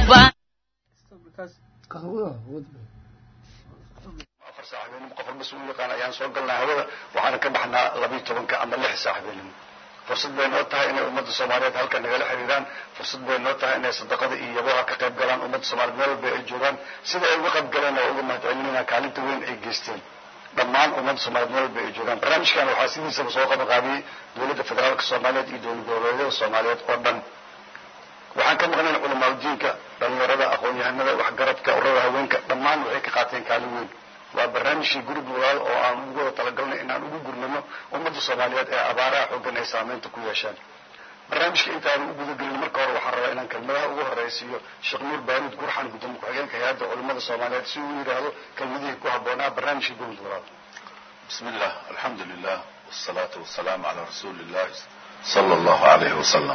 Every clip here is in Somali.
ubaan afar saaxiibeenimo qof mas-uul yaqaan ayaan soo galnaa hawada waxaana ka baxnaa 12 ama 6 saaxiibeenimo fursad bay noo tahay inay ummadda Soomaaliyeed halka nagala xiriiraan fursad bay noo tahay inay sadaqada iyo yabaha ka qayb galaan ummadda Soomaaliyeed meel walba ay joogaan sida ay uga qayb galeen oo uga mahadcelinayaan kaalinta weyn ay geysteen dhammaan ummadda Soomaaliyeed meel walba ay joogaan barnaamijkan waxaa sidiisaba soo qabanqaabiyey dowladda federaalka Soomaaliyeed iyo dowlad goboleedyada Soomaaliyeed oo dhan waxaan ka maqnayn culimada diinka dhalinyarada aqoon-yahanada waxgaradka ururada haweenka dhammaan waxay ka qaateen kaalin weyn waa barnaamijkii gurub walaal oo aan ugu wada talagalnay inaan ugu gurmano ummadda Soomaaliyeed ee abaaraha xooggan ay saameynta ku yeeshaan barnaamijka intaan ugu gudagelin marka hore waxaan rabaa inaan kelmadaha ugu horeysiiyo Sheekh Nuur Baaruud Gurxan gudoomiye ku-xigeenka hay'adda culimada Soomaaliyeed si uu yiraahdo kelmadihii ku habboonaa barnaamijka gurub walaal bismillah alxamdulillah wassalaatu wassalaamu calaa rasuulillah sala allahu calayhi wasalam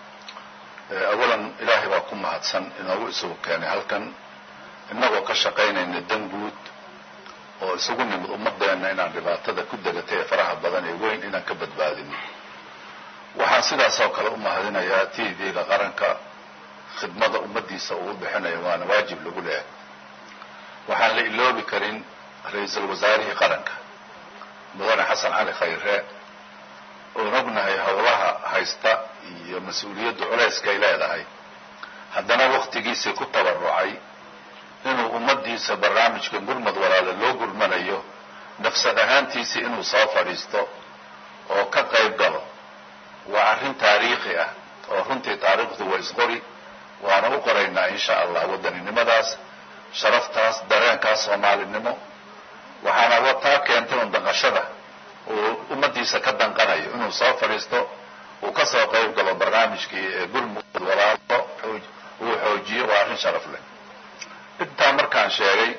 awalan ilaahay baa ku mahadsan inoogu isugu keenay halkan innagoo ka shaqaynayna dan guud oo isugu nimid ummadeenna inaan dhibaatada ku degatay ee faraha badan ee weyn inaan ka badbaadino waxaan sidaas oo kale u mahadinayaa TV-ga qaranka khidmada ummaddiisa uu bixinayo waana waajib lagu leeyahay waxaan la iloobi karin ra-iisul wasaarihii qaranka mudane xasan cali khayre oon ognahay howlaha haysta iyo mas-uuliyadda culayska ay leedahay haddana waktigiisii ku tabarucay inuu ummaddiisa barnaamijka gurmad walaala loo gurmanayo nafsad ahaantiisii inuu soo fadhiisto oo ka qayb galo waa arrin taariikhi ah oo runtii taariikhdu waa isqori waana u qoraynaa insha allah wadaninimadaas sharaftaas dareenkaas soomaalinimo waxaana wataa keentay un danqashada uu ummaddiisa ka danqanayo inuu soo fadhiisto uu ka soo qayb galo barnaamijkii ee gurmud walaalo uu xoojiyo waa arrin sharaf leh intaa markaan sheegay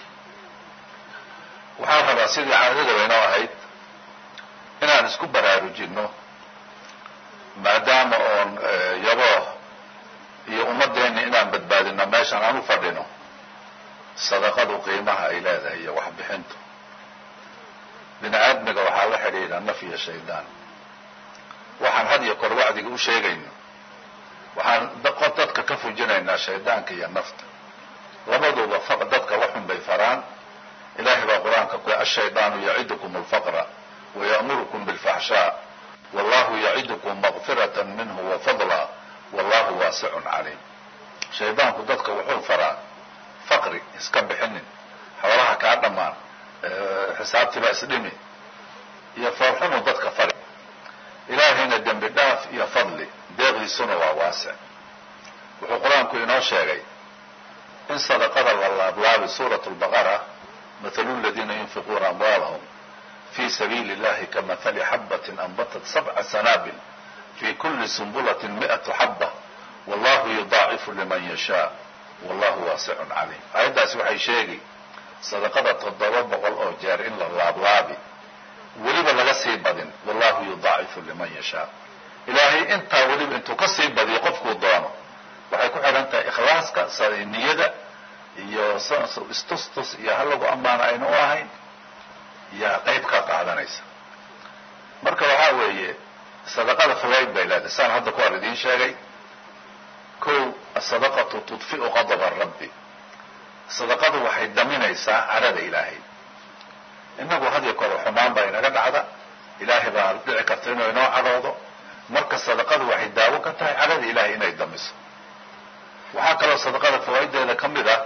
waxaan rabaa sidii caadada inoo ahayd inaan isku baraarujinno maadaama oon yabo iyo ummadeenna inaan badbaadino meeshan aan u fadhino sadaqadu qiimaha ay leedahay iyo waxbixintu bini aadmiga waxaa la xidhiidha naf iyo shaydaan waxaan had iyo kor wacdiga u sheegayno waxaan dadka ka fujinaynaa shaydaanka iyo nafta labaduba dadka waxun bay faraan ilaahay baa qur-aanka ku ashaydaanu yacidukum alfaqra wayamurukum bilfaxshaa wallahu yacidukum maqfiratan minhu wafadla wallahu waasicun calayh shaydaanku dadka wuxuu faraa faqri iska bixinin xoolaha kaa dhammaan xisaabtiba isdhimi iyo foorxunu dadka fari ilaahayna dembi dhaaf iyo fadli deeqdiisuna waa waasic wuxuu qur-aanku inoo sheegay in sadaqada la laablaabi suuratu lbaqara mathalu aladiina yunfiquuna amwaalahum fi sabiili illahi kamathali xabbatin anbatat 7 sanaabil fi kulli sumbulatin 100 xabba wallahu yudaacifu liman yashaa wallahu waasicun calayh aayaddaasi waxay sheegi sadaqada 700 oo jeer in la laablaabi weliba laga sii badin wallahu yudaacifu liman yashaa ilaahay intaa weliba intuu ka sii badiyo qofkuu doono waxay ku xidhan tahay ikhlaaska niyada iyo istustus iyo halagu ammaan aynu u ahayn iyo qayb ka qaadanaysa marka waxaa weeye sadaqada fawaid bay leedahay saan hadda ku hor idiin sheegay kow asadaqatu tudfi'u qadaba rabbi sadaqadu waxay daminaysaa carada ilaahay innagu had iyo kore xumaan baa inaga dhacda ilaahay baa dhici karta inuu inoo cadhoodo marka sadaqadu waxay daawo ka tahay carada ilaahay inay damiso waxaa kaloo sadaqada fawaaiddeeda ka mid ah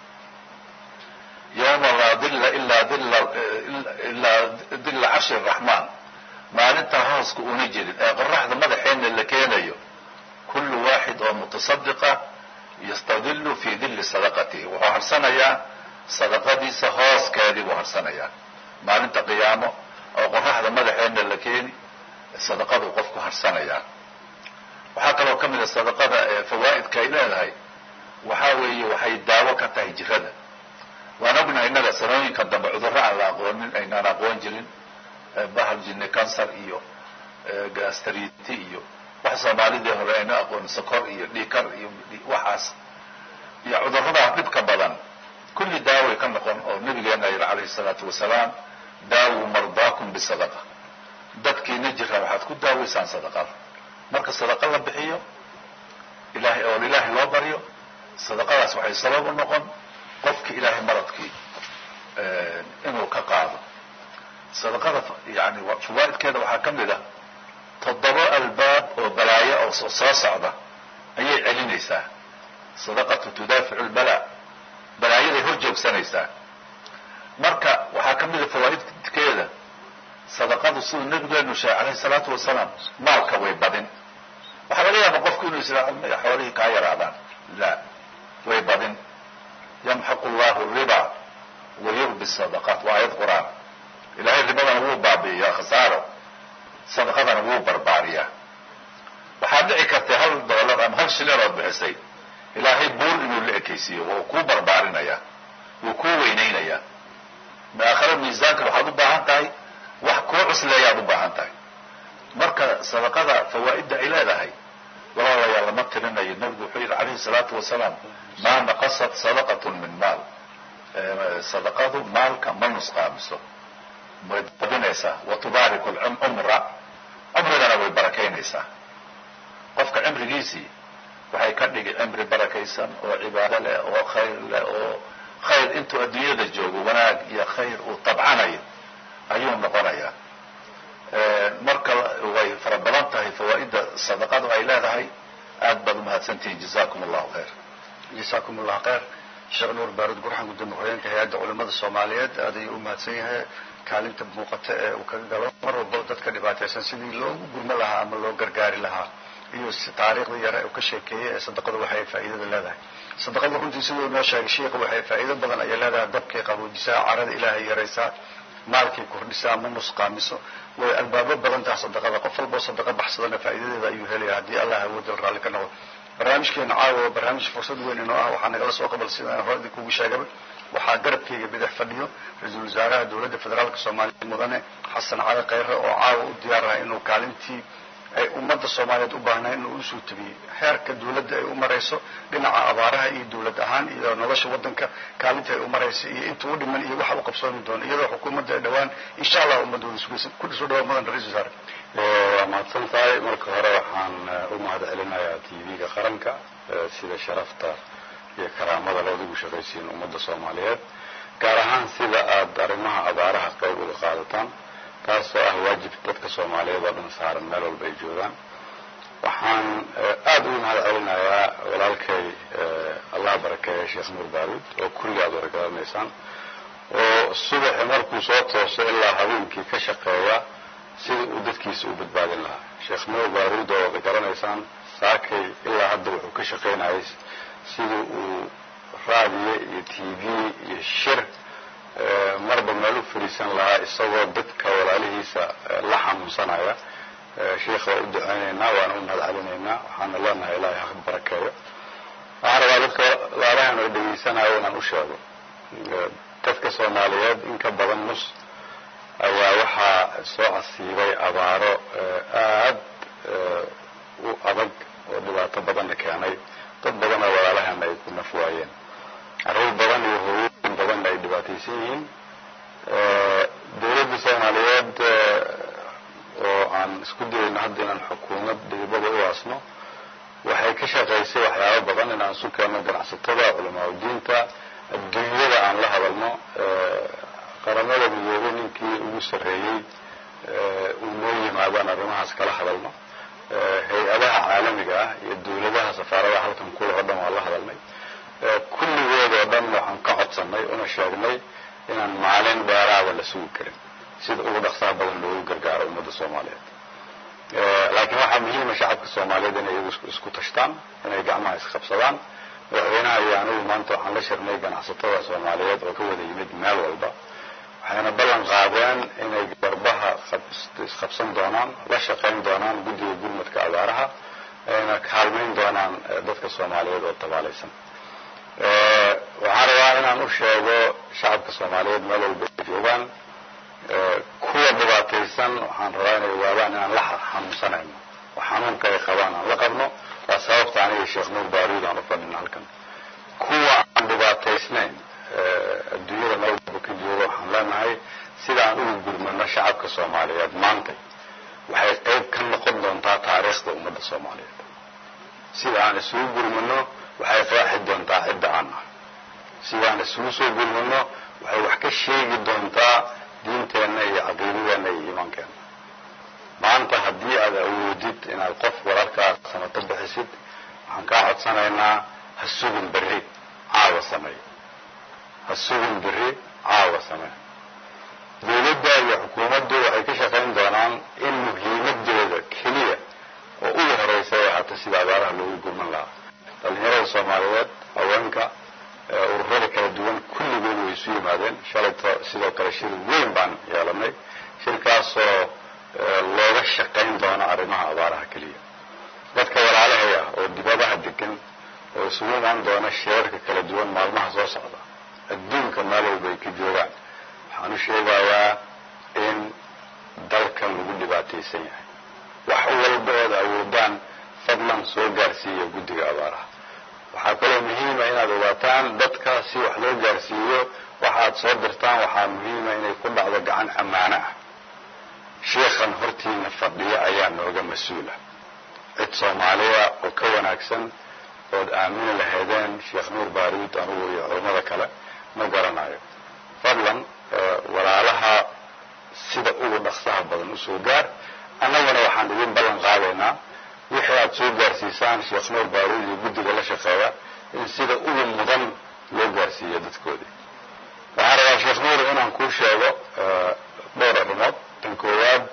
yawma laa dilla ilaa dilla carshi raxmaan maalintaa hooska una jirin ee qoraxda madaxeenna la keenayo kullu waaxid oo mutasadiqa yastadilu fi dilli sadaqatihi wuxuu harsanayaa sadaqadiisa hooskeedii buu harsanayaa maalinta qiyaamo oo qoraxda madaxeenna la keeni sadaqadu qofku harsanayaa waxaa kaloo ka mid a sadaqada ee fawaa'idka ay leedahay waxaa weeye waxay daawo ka tahay jirada waan ognahay innaga sanooyinka dambe cudurro aan la aqoonin aynaan aqoon jirin bahal jinne cancer iyo gastriti iyo wax soomaalidii hore ayna aqoonin sokor iyo dhiikar iyo waxaas iyo cudurradaa dhibka badan kulli daaway ka noqon oo nabigeena yidhi calayhi salaatu wasalaam daawuu mardaakum bisadaqa dadkiina jira waxaad ku daawaysaan sadaqada marka sadaqa la bixiyo ilaahay oo ilaahay loo baryo sadaqadaas waxay sabab u noqon qofki ilaahay maradkii inuu ka qaado. sadaqada yani fawaa'idkeeda waxaa ka mid ah 7 albaab oo balaayo oo soo socda ayay celinaysaa. sadaqatu tudaaficu lbalaa, balaayaday hor joogsanaysaa. marka waxaa ka mid a fawaa'idkeeda sadaqadu siduu nabigeenu sheegay calayhi salaatu wasalaam maalka way badin. waxaa laga yaaba qofku inuu israa xoolihii kaa yaraadaan, la way badin. yamxaqu llahu riba wa yurbi sadaqaat, waa aayad qur'aan. ilaahay ribadana wuu baabi'iyaa khasaaro, sadaqadana wuu barbaariyaa. waxaa dhici kartay $1 ama 1 shilin ood bixisay ilaahay buur inuu la ekaysiiyo, wuu kuu barbaarinaya, wuu kuu weynaynaya. maakhira miisaanka waxaad u baahan tahay wax kuu cusleeyaad u baahan tahay. marka sadaqada fawaa'idda ay leedahay walaalayaal lama tirinayo. nabigu wuxuu yidhi calayhi salaatu wasalaam maa naqasat sadaqatun min maal, sadaqadu maalka ma nusqaamiso, way badinaysaa. wa tubaariku lcumra, cumrigana way barakaynaysaa. qofka cimrigiisii waxay ka dhigi cimri barakaysan oo cibaado leh oo khayr leh, oo khayr intuu adduunyada joogo wanaag iyo khayr uu tabcanayo ayuu noqonayaa. marka way fara badan tahay fawaa'idda sadaqadu ay leedahay. aad baad umahadsantihiin. jazakum allahu khayr. jazakum allahu khayr. sheekh nuur baarud gurxan gudoomiye ku-xigeenka hay-adda culimada soomaaliyeed aad ayuu u mahadsan yahay kaalinta muuqata ee uu kaga galo mar walba dadka dhibaataysan sidii loogu gurmo lahaa ama loo gargaari lahaa, iyo taariikhda yare uu ka sheekeeyey ee sadaqadu waxay faa'iidada leedahay. sadaqadu runtii siduu noo sheegay sheekhu waxay faa'iido badan ayay leedahay. dabkay qaboojisaa, carada ilaahay yaraysaa, maalkay kordhisaa, ma nusqaamiso. way albaabo badan tahay sadaqada. qof walboo sadaqa baxsadana faa'iidadeeda ayuu helaya haddii allah awoodal raalli ka noqdo. barnaamijkeena caawa waa barnaamij fursad weyn inoo ah. waxaa nagala soo qabal sidaan hore idinkugu sheegaba. waxaa garabkayga bidix fadhiyo ra-iisul wasaaraha dowladda federaalka soomaaliya mudane xasan cali khayre oo caawa u diyaaraha inuu kaalintii ay ummadda soomaaliyeed u baahnayn inuu usoo tabiyey heerka dowladda ay u marayso dhinaca abaaraha iyo dowlad ahaan iyo nolosha waddanka kaalinta ay u marayso iyo inta u dhiman iyo waxa u qabsoomi doono, iyadoo xukuumadda ay dhowaan insha allah ummadooda sugaysan. ku soo dhawaad mudan ra-isul wasaare. waa mahadsan tahay. marka hore waxaan u mahad celinayaa tv-ga qaranka sida sharafta iyo karaamada looga ugu shaqaysiin ummadda soomaaliyeed, gaar ahaan sida aad arrimaha abaaraha qayb uga qaadataan, taasoo ah waajib dadka soomaaliyeed oo dhan saaran meel walba ay joogaan. waxaan aada ugu mahad celinayaa walaalkay allah barakeeya sheekh nuur baarud oo kulli aad wargaranaysaan, oo subaxi markuu soo tooso ilaa habeenkii ka shaqeeya sidii uu dadkiisa u badbaadin lahaa. sheekh nuur baarud oo wada garanaysaan saakay ilaa hadda wuxuu ka shaqaynayay sidii uu raadiyo iyo tv iyo shir marba meel u fariisan lahaa isagoo dadka walaalihiisa la xanuunsanaya. sheekha waa u ducaynaynaa, waana u mahad celinaynaa. waxaana leenahay ilaahay ha barakeeyo. waxaan rabaa dadka walaalahan oo dhegaysanayo inaan u sheego dadka soomaaliyeed in ka badan nus ayaa waxaa soo casiibay abaaro aad u adag oo dhibaato badanna keenay. dad badan oo walaalahana ay ku naf waayeen, carruur badan iyo hooyooyin badanna ay dhibaataysan yihiin. dowladda soomaaliyeed oo aan isku dayayno hadda inaan xukuumad dhibada u aasno waxay ka shaqaysay waxyaabo badan inaan isu keenno ganacsatada, culamaa udiinta, adduunyada aan la hadalno. qaramada midoobay ninkii ugu sarreeyey uu noo yimaadaan arrimahaas kala hadalno. hay-adaha caalamiga ah iyo dowladaha safaaradaha halkan kula oo dhan waa la hadalnay. kulligood oo dhan waxaan ka codsannay una sheegnay inaan maalin dheeraada la sugi karin, sida ugu dhaqsaha badan loogu gargaaro ummadda soomaaliyeed. laakiin waxaa muhiima shacabka soomaaliyeed inay iyagu isku tashtaan, inay gacmaha isqabsadaan. madaxweynaha iyo anigu maanta waxaan la shirnay ganacsatada soomaaliyeed oo ka wada yimid meel walba. waxayna ballan qaadeen inay garbaha isqabsan doonaan, la shaqayn doonaan guddiga gurmadka abaaraha, ayna kaalmayn doonaan dadka soomaaliyeed oo tabaalaysan. waxaan rabaa inaan u sheego shacabka soomaaliyeed meel walba ay joogaan, kuwa dhibaataysan waxaan rabaa inay ogaadaan inaan la xanuunsanayno oo xanuunka ay qabaan aan la qabno. waa sababta aniga sheekh nuur baarud aan u fadhino halkan. kuwa aan dhibaataysnayn adduunyada meel walba ka jooga waxaan leenahay sida aan ugu gurmano shacabka soomaaliyeed maantay waxay qayb ka noqon doontaa taariikhda ummadda soomaaliyeed. sida aan isugu gurmano waxay qeexi doontaa sidaan isugu soo gurmano waxay wax ka sheegi doontaa diinteenna iyo caqiidadeenna iyo iimaankeenna. maanta haddii aad awoodid inaad qof walaalkaa samato bixisid waxaan kaa codsanaynaa ha sugin berri caawa samey, ha sugin berri caawa samey. dawladda iyo xukuumaddu waxay ka shaqayn doonaan in muhiimadooda keliya oo ugu horeysa ay ahaato sida abaaraha loogu gurman lahaa. dhalinyarada soomaaliyeed, haweenka, ururada kala duwan kulligood way isu yimaadeen shalayto. sidoo kale shir weyn baan yeelanay, shirkaasoo looga shaqayn doono arrimaha abaaraha keliya. dadka walaalahaya oo dibadaha degan oo isugu imaan doona shirarka kala duwan maalmaha soo socda adduunka meel walba ay ka joogaan, waxaan u sheegayaa in dalkan lagu dhibaataysan yahay. wax walba ood awoodaan fadlan soo gaarsiiya guddiga abaaraha. waxaa kaloo muhiima inaad ogaataan dadka si wax loo gaarsiiyo waxaad soo dirtaan waxaa muhiima inay ku dhacdo gacan ammaano ah. sheikhan hortiina fadhiyo ayaa nooga mas-uula. cid soomaaliya oo ka wanaagsan ood aamini lahaydeen sheekh nuur baaruud anugu iyo culammada kale ma garanayo. fadlan walaalaha sida ugu dhaqsaha badan usoo gaar. annaguna waxaan idin ballan qaadaynaa wixii aad soo gaarsiisaan sheekh nuur baaruud iyo guddiga la shaqeeya in sida ugu mudan loo gaarsiiyo dadkoodii. waxaan rabaa sheekh nuur inaan kuu sheego dhowr arrimood. tan koowaad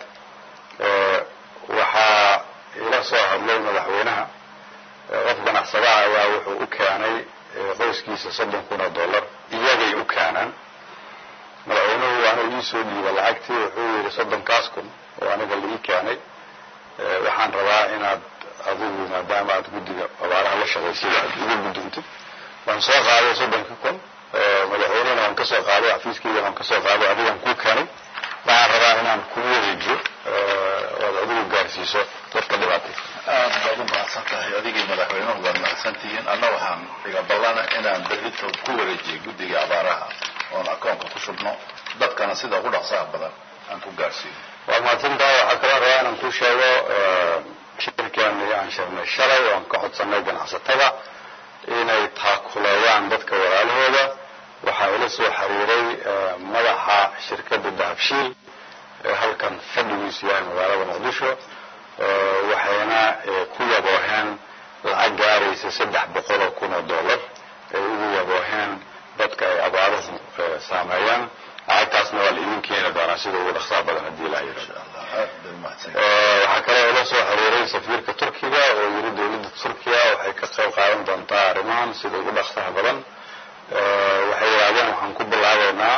waxaa ila soo hadlay madaxweynaha. qof ganacsadaha ayaa wuxuu u keenay qoyskiisa $30,000 iyagay u keenaan. madaxweynuhu waana ii soo dhiiba lacagtii, wuxuu yidhi 30,000 oo aniga la ii keenay. waxaan rabaa inaad adigu maadaama aad guddiga abaaraha la shaqaysida aad ugu gudduntid. waan soo qaaday 30,000 madaxweynehana waan ka soo qaaday, xafiiskeyga waan ka soo qaaday, adigaan kuu keenay. waxaan rabaa inaan kugu wareejiyo ood adigu gaarsiiso dadka dhibaataysan. aad baad u mahadsan tahay. adigii madaxweynuhu waad mahadsantihiin. anna waxaan iga ballana inaan berrito ku wareejiyo guddiga abaaraha oon akoonka ku shubno dadkana sida ugu dhaqsaha badan aan ku gaarsiiyo. waa mahadsantahay. waxaa kaloo rabaa inaan kuu sheego shirkeennii aan shirnay shalay oan ka codsanay ganacsatada inay taakuleeyaan dadka walaalahooda. waxaa ila soo xiriiray madaxa shirkadda dahabshiil ee halkan fadhigiisu yahay magaalada muqdisho. waxayna ku yabooheen lacag gaaraysa $300,000 ay ugu yabooheen dadka ay abaaruhu saameeyaan. lacagtaasna waa la idin keeni doonaa sida ugu dhaqsaha badan haddii la yidhahdo. waxaa kaloo ila soo xiriiray safiirka turkiga oo yiri dawladda turkiya waxay ka qayb qaadan doontaa arrimahan sida ugu dhaqsaha badan. waxay yidhahdeen waxaan ku bilaabaynaa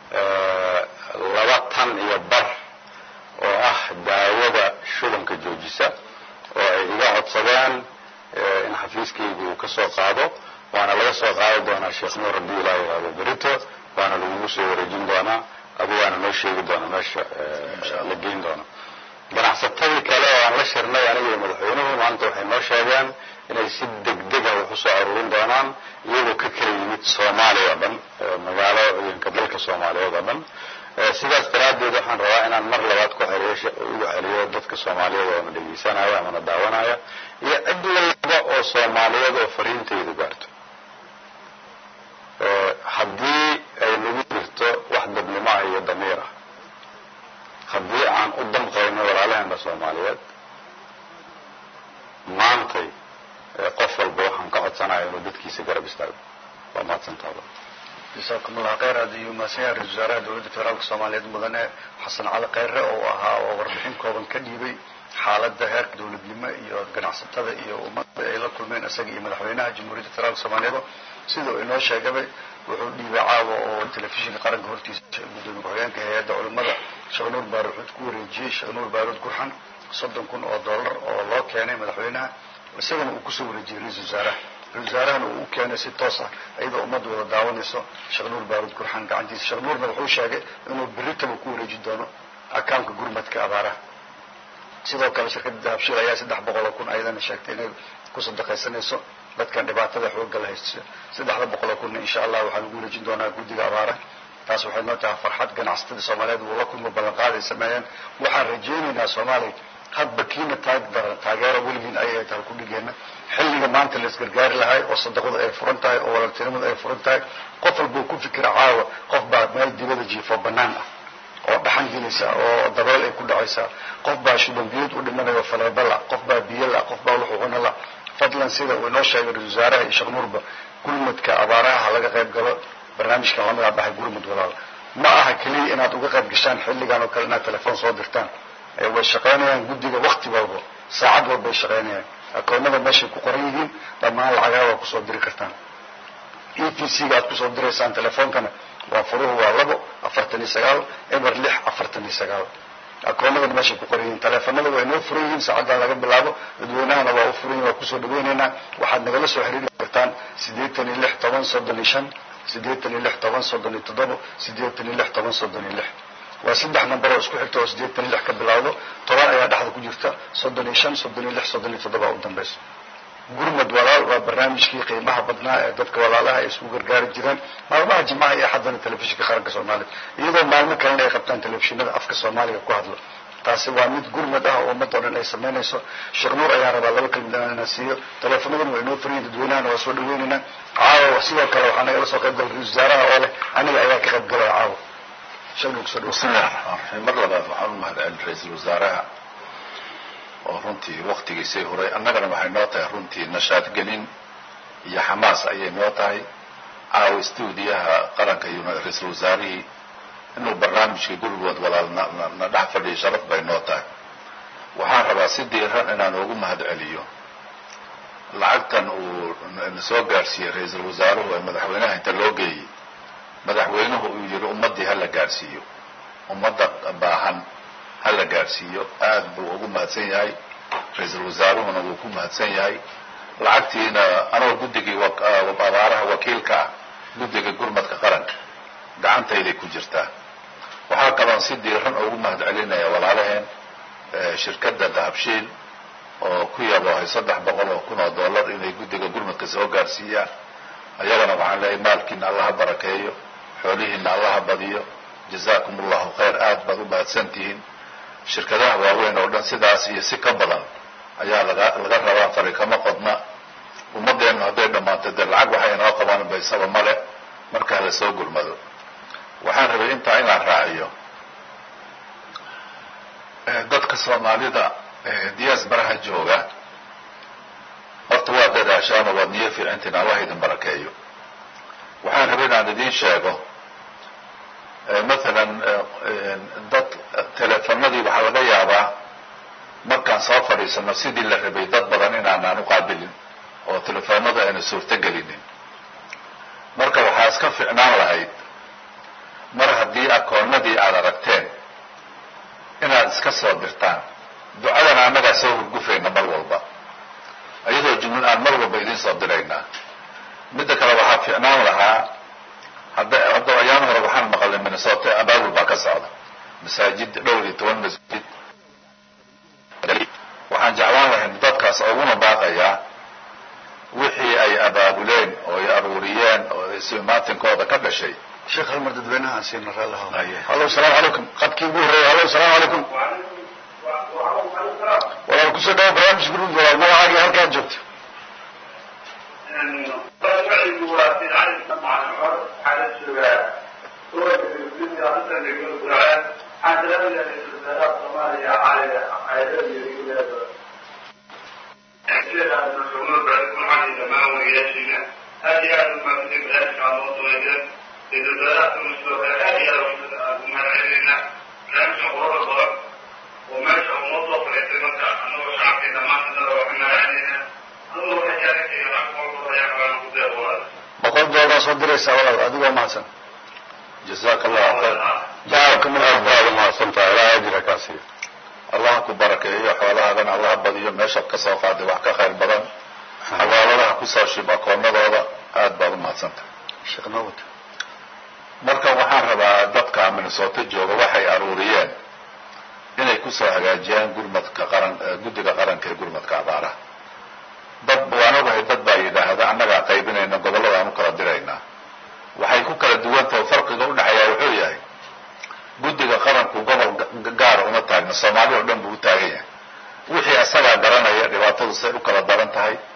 2 tan iyo bar oo ah daawada shubanka joojisa oo ay iga codsadeen in xafiiskaygu uu ka soo qaado. waana laga soo qaadi doonaa sheekh nuur haddii ilaa yidhahdo berito, waana lagugu soo wareejin doonaa. adigaana noo sheegi doona meesha la geyn doono. ganacsatadii kale oo aan la shirnay aniga iyo madaxweynuhu maanta waxay noo sheegeen inay si degdega wax usoo aruurin doonaan iyagoo ka kala yimid soomaaliya oo dhan, magaalooyinka dalka soomaaliyeed oo dhan. sidaas daraaddeed waxaan rabaa inaan mar labaad ugu celiyo dadka soomaaliyeed oo na dhegeysanaya ama na daawanaya iyo cid walba oo soomaaliyeed oo fariintaydu gaarto. haddii ay nagu jirto wax dadnimo ah iyo damiir ah, haddii aan u damqayno walaalaheena soomaaliyeed, maantay qof walba waxaan ka codsanaya inuu dadkiisa garab istaago. waa mahadsantaada. جزاكم الله خير. هذه مسير الوزارة دولة فدرال الصومالية مدنة حسن على خير أو ها وربحين كوبن كديبي حالة دهر دولة بيما يجنع ستة وما إلى كل من أسجي مدحوينها جمهورية فدرال الصومالية سيدو إنه شيء قبل وحدي بعاو والتلفزيون قرن هورتي بدون بعيان كهيا دولة مدة شغلور بارود كور الجيش شغلور بارود كورحن صدق كون $1 أو الله كان مدحوينها وسجن وكسور الجيريز الوزارة الوزارة وكان ستوصة أيضا أمد ودعوان يسو شغلور بارود كورحان عندي شغلور مدحوش شاقة إنه بريتب وكوري جدا أكامك قرمت كأبارة سيدو كان شركة دهبشير أيها سيدح بغلقون أيضا شاكتين كصدق يسن يسو بد كان دبعت ذا حوق الله سيدح بغلقون إن شاء الله وحنقول جدا قد أبارة تاس وحنا تاع فرحات كان عصتد الصوماليات ولكم مبلغات السمايان وحن رجينا الصومالي هاد بكينا تاجر ولمن أي تاكل جينا xilliga maanta la isgargaari lahay oo sadaqadu ay furan tahay oo walaaltinimadu ay furan tahay qof walbuu ku fikira caawa qof baa meel dibada jiifo bannaan ah oo dhaxan gelaysa oo dabeel ay ku dhacaysaa qof baa shubanbiyad u dhimanayo faleebala qof baa biyala qof baa wuxuu cunala fadlan sida uu inoo sheegay ra-iisul wasaaraha iyo sheekh nuurba gurmadka abaaraha ha laga qayb galo barnaamijkan la magac baxay gurmud walaal ma aha keliya inaad uga qayb gashaan xilligan oo kale inaad telefoon soo dirtaan way shaqaynayaan guddiga wakti walba saacad walbay shaqaynayaan akoonada meeshay ku qoran yihiin dhammaan lacagaha waa kusoo diri kartaan ETC-ga aad kusoo diraysaan telefoonkana waa furuhu waa 249 akoonadana meeshay ku qoran yihiin teleefanada waa inoo furan yihiin saacaddan laga bilaabo dadweynahana waa u furan yihin waa kusoo dhaweynaynaa waxaad nagala soo xiriiri kartaan 86 waa 3 number oo isku xigta oo 86 ka bilaawdo 10 ayaa dhexda ku jirta 35 u dambayso gurmad walaal waa barnaamijkii qiimaha badnaa ee dadka walaalaha ay isku gargaari jireen maalmaha jimcaha iyo xaddana telefishinka qaranka soomaaliya iyadoo maalmo kalena ay qabtaan telefishinada afka soomaaliga ku hadlo taasi waa mid gurmad ah oo ummadoo dhan ay samaynayso sheekh nuur ayaa rabaa 2 kelmad inaan siiyo teleefanaduna waa inoo furiyin dadweynahana waa soo dhaweynaynaa caawa sidoo kale waxaa nagala soo qayb galay ra-iisul wasaaraha oo leh aniga ayaa ka qayb galaya caawa mar labaad waxaan u mahadcelin ra-iisul wasaaraha oo runtii waktigiisay horay annagana waxay noo tahay runtii nashaadgelin iyo xamaas ayay noo tahay caawa stuudiyaha qaranka iyo ra-iisul wasaarihii inuu barnaamijkii gurigood walaal na dhex fadhiyo sharaf bay noo tahay waxaan rabaa si diiran inaan ugu mahadceliyo lacagtan uu na soo gaarsiiyey ra-iisul wasaaruhu ee madaxweynaha inta loo geeyey madaxweynuhu uu yidhi ummaddii hala gaarsiiyo ummadda baahan hala gaarsiiyo aad buu ugu mahadsan yahay ra-iisul wasaaruhuna wuu ku mahadsan yahay lacagtiina anoo guddigii abaaraha wakiilka ah guddiga gurmadka qaranka gacantayday ku jirtaa waxaa kaloon si diiran ugu mahadcelinaya walaalaheen shirkadda dahabshiil oo ku yaboohay $300,000 inay guddiga gurmadka soo gaarsiiyaan ayagana waxaan leeyahay maalkiina allaha barakeeyo xoolihiina allaha badiyo jazaakum allahu khayr aad baad u mahadsantihiin shirkadaha waaweyn oo dhan sidaas iyo si ka badan ayaa laga rabaa fariikama qodna ummadeennu hadday dhammaanto dee lacag waxay inoo qabaan baysaba male markaa la soo gurmado waxaan rabay intaa inaan raaciyo dadka soomaalida diyaasbaraha jooga horta waa dadaashaano waad niyo fiicintiin allah idin barakeeyo waxaan rabay inaan idiin sheego maalan dad teleefanadii waxaa laga yaabaa markaan soo fadhiisano sidii la rabay dad badan inaanaan u qaabilin oo telefoonada ayna suurtogelinin marka waxaa iska ficnaan lahayd mar haddii akoonnadii aad aragteen inaad iska soo dirtaan ducadana annagaa soo hurgufayna mar walba iyadoo jumlad aan mar walba idiin soo diraynaa midda kale waxaa ficnaan lahaa hadda ayaan hore waxaan maqalay minnesota abaabul baa ka socda masaajid 12 masjid waxaan jeclaan lahayn dadkaas uguna baaqayaa wixii ay abaabuleen oo ay aruuriyeen oo ismaatinkooda ka dhashay sheekh halmar dadweynaha siina raalaha hallo salaamu calaykum qadkii ugu horreeyay hallo salaamu calaykum walaal kusoo dhawo barnaamij gurmud walaal magacaagii halkaad joogto $100 soo diraysaa walaal adigoo mahadsan jazaaka allahu khayr jaakum allahu mahadsantahay ilaa ajira kaasiyo allah ku barakeeyo xoolahaagana allah badiyo meeshaad ka soo qaaday wax ka khayr badan xawaaladaha kusoo shib akoonnadooda aad baad u mahadsantahay sheekh nawad marka waxaan rabaa dadka minnesota jooga waxay aruuriyeen inay kusoo hagaajiyaan guddiga qaranka ee gurmadka abaaraha waan ogahay dad baa yidhaahda annagaa qaybinayna gobolladaan u kala diraynaa waxay ku kala duwantaho farqiga udhexeeyaa wuxuu yahay guddiga qaranku gobol gaara uma taagna soomaali oo dhan buu u taagan yahay wixii asagaa garanaya dhibaatadu say u kala daran tahay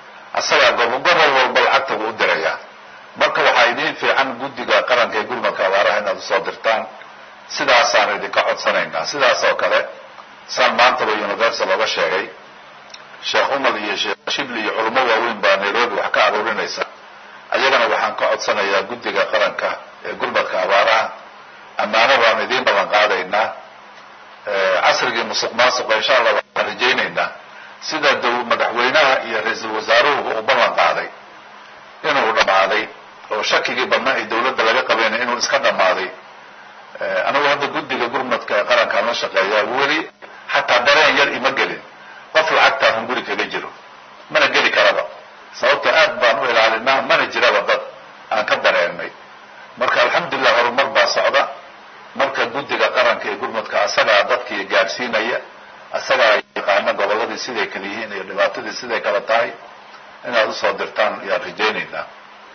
asagaa gobol walba lacagta wuu u dirayaa. marka waxaa idiin fiican guddiga qaranka ee gurmadka abaaraha inaad usoo dirtaan, sidaasaan idinka codsanaynaa. sidaas oo kale saan maantaba universal oga sheegay, sheekh umar iyo sheekh shibli iyo culamo waaweyn baa nairobi wax ka aruurinaysa. ayagana waxaan ka codsanayaa guddiga qaranka ee gurmadka abaaraha, ammaano baan idiin ballan qaadaynaa. casrigii musuq maasuqa insha allah waxaan rajaynaynaa sida madaxweynaha iyo ra-iisul wasaaruhuba u ballan qaaday inuu dhammaaday, oo shakigii badnaa ay dawladda laga qabayna inuu iska dhammaaday. anigu hadda guddiga gurmadka ee qarankaan la shaqeeyaa, weli xataa dareen yar ima gelin qof lacagtaa hunguri kaga jiro, mana geli karaba, sababta aad baan u ilaalinaa, mana jiraba dad aan ka dareennay. marka alxamdulilah horumar baa socda. marka guddiga qaranka ee gurmadka asagaa dadkii gaadhsiinaya, asagaa yaqaana gobolladii siday kala yihiin iyo dhibaatadii siday kala tahay. inaad usoo dirtaan ayaan rajaynaynaa.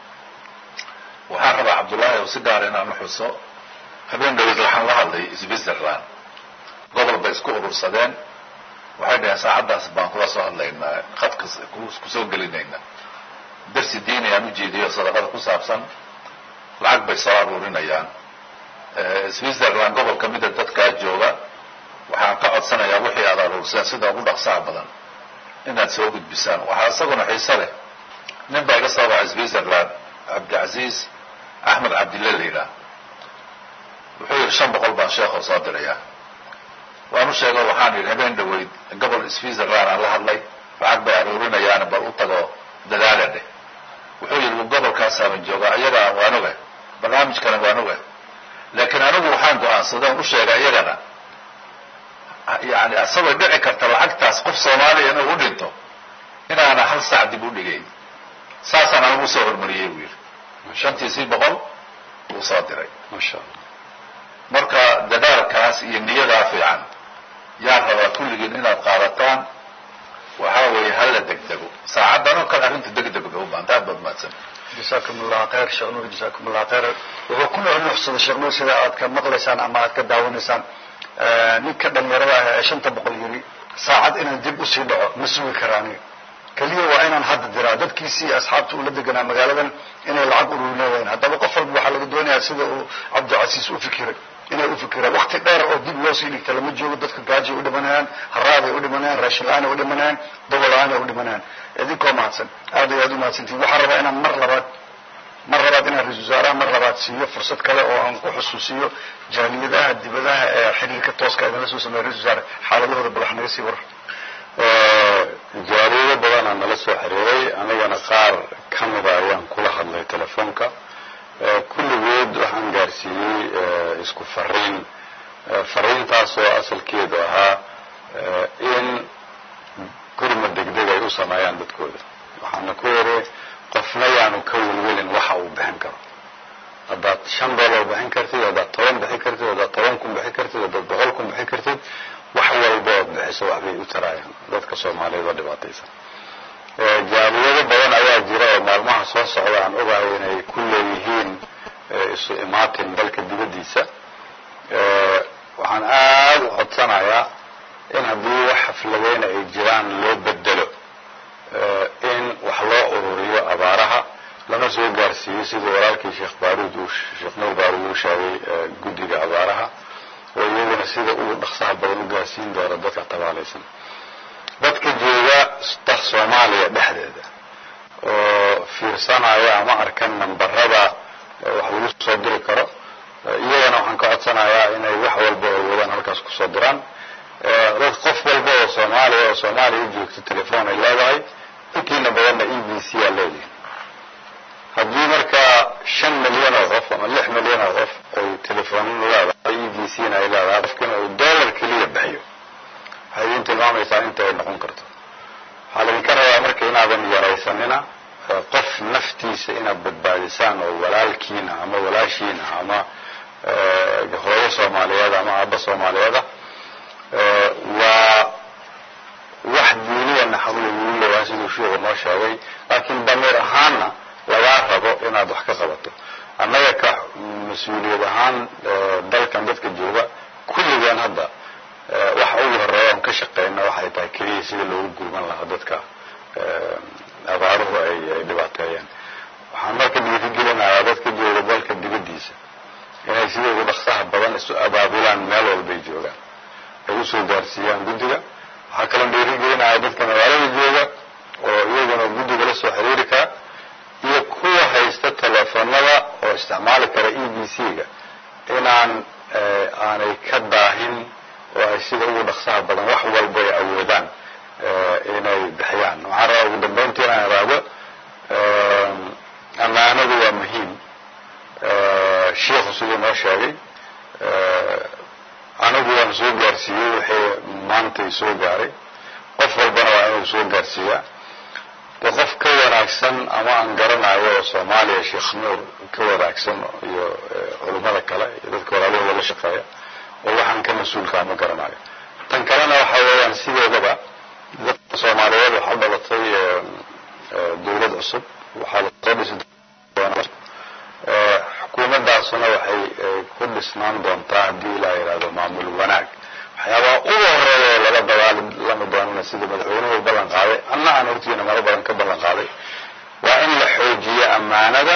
waxaan rabaa cabdullaahi oo si gaar inaan u xuso, habeen dhaweyd waxaan la hadlay switzerland. gobol bay isku urursadeen, waxay dhaheen saacaddaas baan kula soo hadlaynaa, khadka kusoo gelinaynaa. darsi diini aan ujeediyo sadaqada ku saabsan, lacag bay soo aruurinayaan. switzerland gobol ka mida dadkaa jooga, waxaan ka codsanayaa wixii aad aruurseen sida ugu dhaqsaha badan inaad soo gudbisaan. waxaa isaguna xiise leh, nin baa iga soo baxay switzerland, cabdicasiis axmed cabdille la yidhaah. wuxuu yidhi 500 baan sheekoo soo dirayaa. waan u sheego, waxaan yidhi habeen dhaweyd gobol switzerland aan la hadlay, lacag bay aruurinayaan, bal u tago dadaala dheh. wuxuu yidhi gobolkaasaaban joogaa, iyagaa waan oga, barnaamijkana waan oga, laakiin anigu waxaan go-aansaday u sheega iyagana, yani asagoo dhici karta lacagtaas qof soomaaliya inuu u dhinto inaana hal saac dib u dhigayn. saasaan anigu usoo hormariyey buu yidhi. 500 uu soo diray. masha allah. marka dadaalkaas iyo niyadaa fiican yaan rabaa kulligiin inaad qaadataan. waxaa weeye hala degdego, saacaddan oo kale arrinta degdeg bay u baahanta. aad baad mahadsan. جزاكم الله خير شيخ نور، جزاكم الله خير. wuxuu ku nuuxnuuxsaday sheekh nuur sida aad ka maqlaysaan ama aad ka daawanaysaan, ninka dhalinyarada ah ee 500 yiri saacad inaan dib u sii dhaco ma sugi karaan. kaliya waa inaan hadda diraa dadkiisii asxaabta ula deganaa magaaladan inay lacag ururinayaan. haddaba qof walba waxaa laga doonayaa sida uu cabdicasiis u fikiray inay u fikiraan. waqti dheer oo dib loo sii dhigta lama joogo. dadka gaajay u dhimanayaan, haraaday u dhimanayaan, raashin la-aanay u dhimanayaan, dabool la-aanay u dhimanayaan. idinkoo mahadsan, aad iyo aad u mahadsantiin. waxaan rabaa inaan mar labaad inaan ra-iisul wasaaraha mar labaad siiyo fursad kale oo aan ku xusuusiyo jaaliyadaha dibadaha ee xiriirka tooska idinla soo sameeya. ra-isul wasaare xaaladahooda bal wax naga sii war. jaaliyado badanaa nala soo xiriiray, anigana qaar ka mida ayaan kula hadlay telefoonka. kulligood waxaan gaarsiiyey isku fariintaas oo asalkeedu ahaa in gurmad degdeg ay u sameeyaan dadkooda. waxaana ku yidhi qofna yaanu ka welwelin waxa uu bixin karo. haddaad $5 bixin kartid, haddaad 10 bixin kartid, haddaad 10 kun bixin kartid, haddaad 100 kun bixin kartid, wax walba ood bixiso waxbay u tarayaan dadka soomaaliyeed oo dhibaataysan. jaaliyado badan ayaa jira oo maalmaha soo socda aan ogahay inay ku leeyihiin isu imaatin dalka dibaddiisa. waxaan aad u codsanayaa in haddii wax xafladeyna ay jiraan loo bedelo, in wax loo ururiyo abaaraha lana soo gaarsiiyo sida walaalkii sheekh nuur baaruud uu sheegay guddiga abaaraha, oo iyaguna sida uu dhaqsaha badan u gaarsiin doono dadka tabaalaysan. dadka jooga soomaaliya dhexdeeda oo fiirsanaya ama arkan nambarada wax lagu soo diri karo, iyagana waxaan ka codsanayaa inay wax walba oo wadaan halkaas kusoo diraan. qof walba oo soomaaliya u joogto telefoon ay leedahay, inkiina badanna EBC aa leeyihin. haddii markaa 5 milyan oo qof ama 6 milyan oo qof ay telefoon leedahay, EBC-na ay leedahay, qofkina uu $1 keliya bixiyo, waxay idin tilmaamaysaa inta ay noqon karto. waxaa laydinka rabaa marka inaadan yaraysanina, qof naftiisa inaad badbaadisaan oo walaalkiina ama walaashiina ama hooyo soomaaliyeed ama aabba soomaaliyeeda waa wax diiniya naxariis lagu leeyahay siduu sheekhu noo sheegay, laakiin damiir ahaanna lagaa rabo inaad wax ka qabato. annaga ka mas-uuliyad ahaan dalkan dadka jooga kulligeen hadda waxa ugu horeeya aan ka shaqeyna waxay tahay keliya sida loogu gurman lahaa dadka abaaruhu ay dhibaateeyeen waxaan marka dhiirigelinayaa dadka jooga dalka dibaddiisa inay sida ugu dhaqsaha badan isu abaabulaan meel walbay joogaan ay usoo gaarsiiyaan guddiga waxaa kaloo dhiirigelinayaa dadka magaalada jooga oo iyaguna guddiga la soo xiriiri kara iyo kuwa haysta teleefanada oo isticmaali kara EBC-ga inaan aanay ka daahin oo ay sida ugu dhaqsaha badan wax walba ay awoodaan inay bixiyaan waxaan rabaa ugu dambayntii inaan iraahdo ammaanadu waa muhiim sheikhu siduu noo sheegay anigu waan soo gaarsiiyey wixii maantay soo gaaray qof walbana waa inuu soo gaarsiiyaa de qof ka wanaagsan ama aan garanayo oo Soomaaliya Sheekh Nuur ka wanaagsan iyo culimada kale iyo dadka walaalahooda la shaqeeya oo waxaan ka mas'uulka ama garanayo tan kalena waxa weeyaan sideedaba dadka Soomaaliyeed waxa dhalatay dawlad cusub waxaa la soo dhisay xukuumaddaasuna waxay ku dhisnaan doontaa haddii ilaa yidhaahdo maamul wanaag waxyaabaha ugu horeeya oo lala dagaalami doonana sida madaxweynuhu ballan qaaday anna aan hortiina maro badan ka ballan qaaday waa in la xoojiyo ammaanada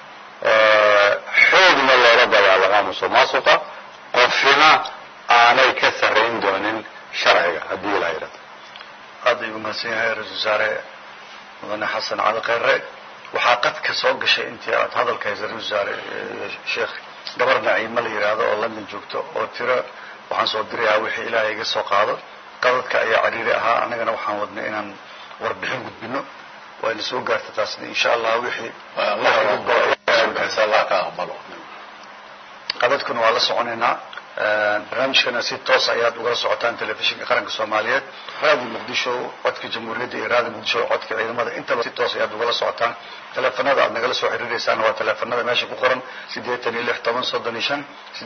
xoogna loola dagaalamaa musuqmaasuqa qofina aanay ka sarrayn doonin sharciga haddii ilaa yidhahdo aad ayuu mahadsan yahay ra-iisul wasaare mudane xasan cali khayre waxaa qadka soo gashay intii aad hadalka haysa ra-iisul wasaare sheekh gabar naciima la yidhaahdo oo London joogto oo tiro waxaan soo dirayaa wixii ilaahay iga soo qaado qadadka ayaa cariiri ahaa anagana waxaan wadnay inaan warbixin gudbino wayna soo gaarta taasna insha allah wixii Allah ka aqbalo qadadkuna waa la soconaynaa barnaamijkana si toos ayaad ugala socotaan telefishinka qaranka Soomaaliyeed raadiyo Muqdisho codka jamhuuriyadda iyo raadiyo Muqdisho codka ciidamada intaba si toos ayaad ugala socotaan teleefanada aad nagala soo xiriireysaan waa teleefanada meesha ku qoran 86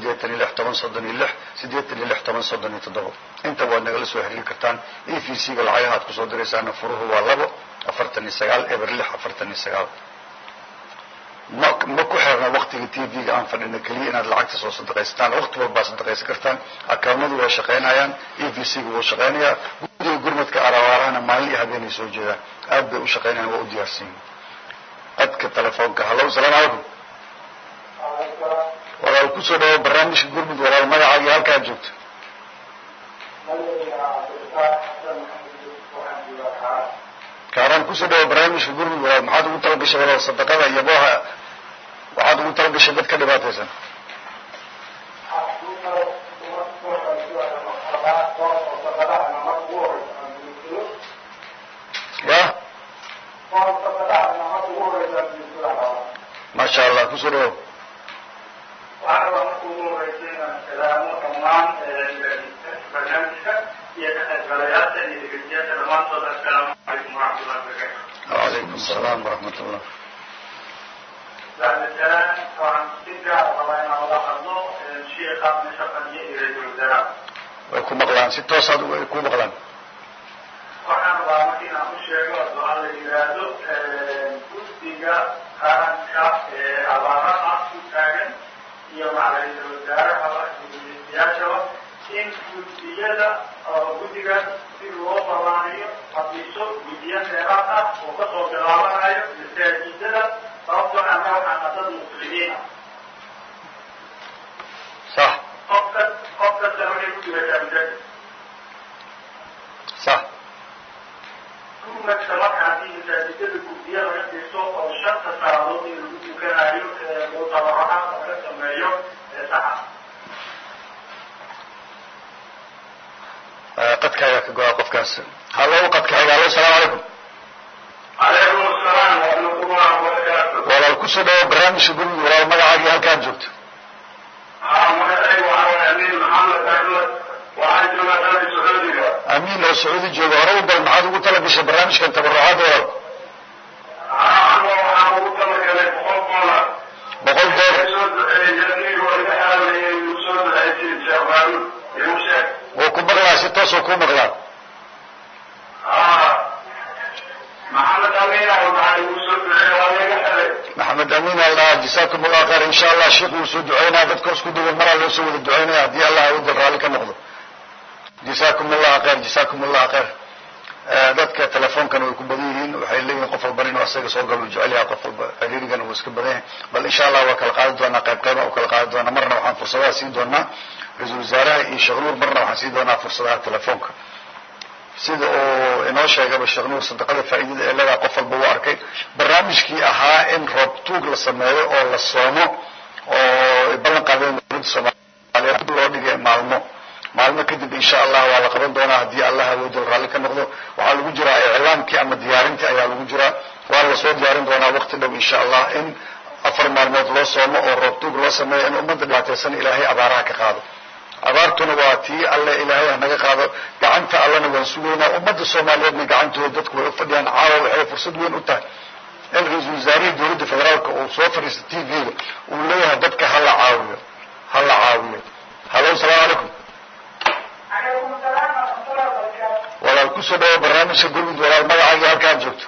inta waad nagala soo xiriiri kartaan EFC-ga lacagaha aad kusoo direysaan furuhu waa 249 ma ku xirna waqtiga TV-ga aan fadhina kaliya inaad lacagta soo sadaqaystaan waqti walba sadaqaysan kartaan akawnadu way shaqeynayaan EFC-gu wuu shaqeynayaa guddiga gurmadka arawaarahana maalin iyo habeen ay soo jeedaan aad bay u shaqeynayaan waa u diyaarsan qadka telefoonka hallo salaamu calaykum walaal ku soo dhawo barnaamijka gurmud walaal magacaaga halkaa joogto كاران كوسدو برنامج غورمد maxaad ugu tala gashay walaal sadaqada iyo booha waxaad ugu tala gashay dadka dhibaataysan ya ما شاء الله كوسدو وعليكم السلام ورحمة الله. ويكون مقلان ستة صاد ويكون مقلان. waxaan rabaa markii aan u sheego su'aal la yiraahdo guddiga qaranka abaaraha ku taagan iyo macallimiinta wasaaraha guddiyaasha in guddiyada guddiga si loo ballaariyo xafiiso guddiya dheeraad ah oo ka soo bilaabanayo masaajidada sababtoo ah waxaan dad muslimiin ah صح qofka waxay ku jirtaa صح marka markaasi masaajidada guddiya laga dhiso oo shanta saacadood in lagu tukanayo mutabacaad laga sameeyo saxa قد كايا كغوا قفكاس هلو قد كايا السلام عليكم عليكم السلام ورحمة الله وبركاته ولا كسدو برنامج غورمد ولا magacaaga halkaan joogto أمين محمد أحمد وعن جماعة السعودية أمين لو سعودي جوجو هرو بل maxaad ugu tala gashay barnaamijkan tabarucaad walaal wuu ku maqlaa si toos oo ku maqlaa maxamed amiin allah jazaakum allah khayr insha allah sheekh wuu soo duceynaa dadka isku duwan maraa loo soo wada duceynaya haddii allah uu raalli ka noqdo jazaakum allah khayr dadka telefoonkana way ku badan yihiin waxay leeyihiin qof walban inuu asaga soo galo jecel yahay qof walba xiriirigana wuu iska badan yahay bal insha allah waa kala qaadi doonaa qayb u kala qaadi doonaa marna waxaan fursadaha siin doonaa ra-iisul wasaaraha iyo sheekh nuur marna waxaan siin doonaa fursadaha telefoonka sida uu inoo sheegaba sheekh nuur sadaqada faa'iidada ee leedahay qof walba wuu arkay barnaamijkii ahaa in roob tuug la sameeyo oo la soomo oo ballan qaadeen dowladda soomaaliyeed loo dhigay maalmo kadib insha allah waa la qaban doonaa haddii allah awoodo raalli ka noqdo waxaa lagu jiraa iclaamkii ama diyaarintii ayaa lagu jiraa waa lasoo diyaarin doonaa waqti dhow insha allah in 4 maalmood loo soomo oo roob tuug loo sameeyo in ummadda dhibaataysan ilaahay abaaraha ka qaado abaartuna waa tii alle ilaahay hanaga qaado gacanta allana waan sugaynaa ummadda soomaaliyeedna gacantooda dadku way u fadhiyaan caawa waxay fursad weyn u tahay in ra-iisul wasaarihii dowladda federaalka uu soo fadhiista t v-ga uu leeyahay dadka hala caawiyo halo salaamu calaykum walaal kusoo dhawo barnaamijka gurmud walaal magacaagii halkaan joogto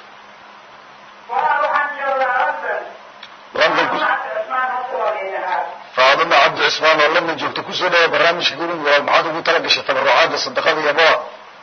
faadima cabdi cismaan oo london joogto kusoo dhawo barnaamijka gurmud walaal maxaad ugu tala gashay tabarucaada sadaqada iyo boa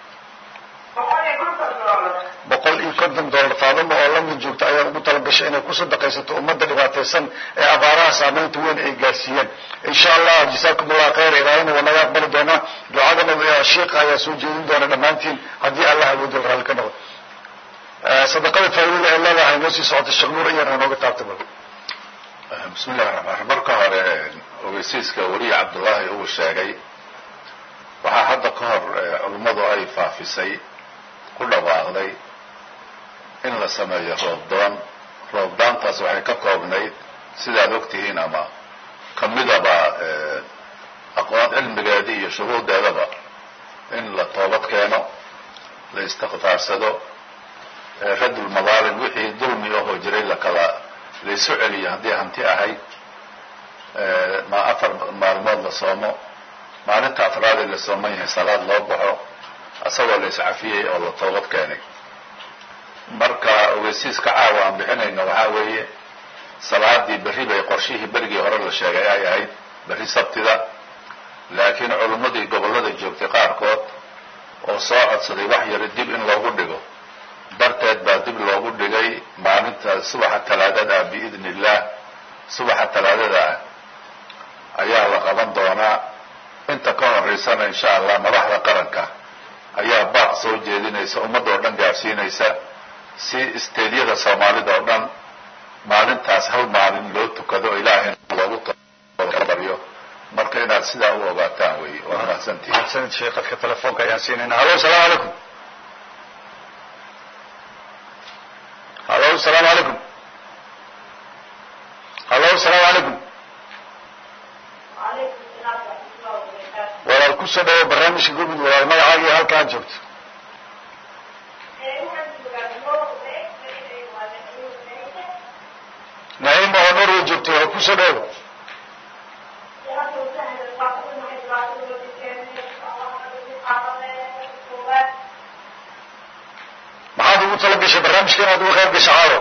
$150 faadima oo london joogta ayaa ugu tala gashay inay ku sadaqaysato ummadda dhibaataysan ee abaaraha saameynta weyn ay gaarsiiyeen insha allah jasaakum allah khayr ilaahayna waa naga aqbali doonaa ducadana sheekha ayaa soo jeedin doona dhammaantiin haddii allah awoodo raalli ka noqdo sadaqada faa'iidada ee leedahay noo sii socota sheekh nuur iyana nooga taabta bal bismi illahi raxmaan raxiim marka hore ogeysiiska weliya cabdullaahi uu sheegay waxaa hadda ka hor culummadu ay faafisay ku dhawaaqday in la sameeyo roobdaantaas waxay ka koobnayd sidaad ogtihiin ama kamidaba aqoon cilmigeedii iyo shuruudeedaba in la toobad keeno la istikfaarsado radul madaalim wixii dulmi ahoo jiray laysu celiyo haddii hanti ahayd 4 maalmood la soomo maalinta afraadee la sooman yahay salaad loo baxo asagoo la iscafiyey oo la toobad keenay marka ogeysiiska caawa aan bixinayno waxaa weeye salaadii berri bay qorshihii berigii hore la sheegay ay ahayd berri sabtida laakiin culummadii gobollada joogtay qaarkood oo soo codsaday wax yari dib in loogu dhigo darteed baa dib loogu dhigay maalinta subaxa talaadada biidni illah subaxa talaadada ayaa la qaban doonaa inta ka horeysana insha allah madaxda qaranka ayaa baaq soo jeedinaysa ummadda oo dhan gaarsiinaysa si isteedyada soomaalida oo dhan maalintaas hal maalin loo tukado ilaahayna loogu baryo marka inaad sidaa u ogaataan wey waa mahadsantihiin ahsanid sheekadka telefoonka ayaan siinayna halo salaamu calaykum halo salaamu calaykum halo salaamu calaykum walaal kusoo dhawo barnaamijka gurmud walaal magacaagii halkaan joogto naciima oo norway joogto waa kusoo dhawo maxaad ugu tala gashay barnaamijka inaad uga qayb gasho caawo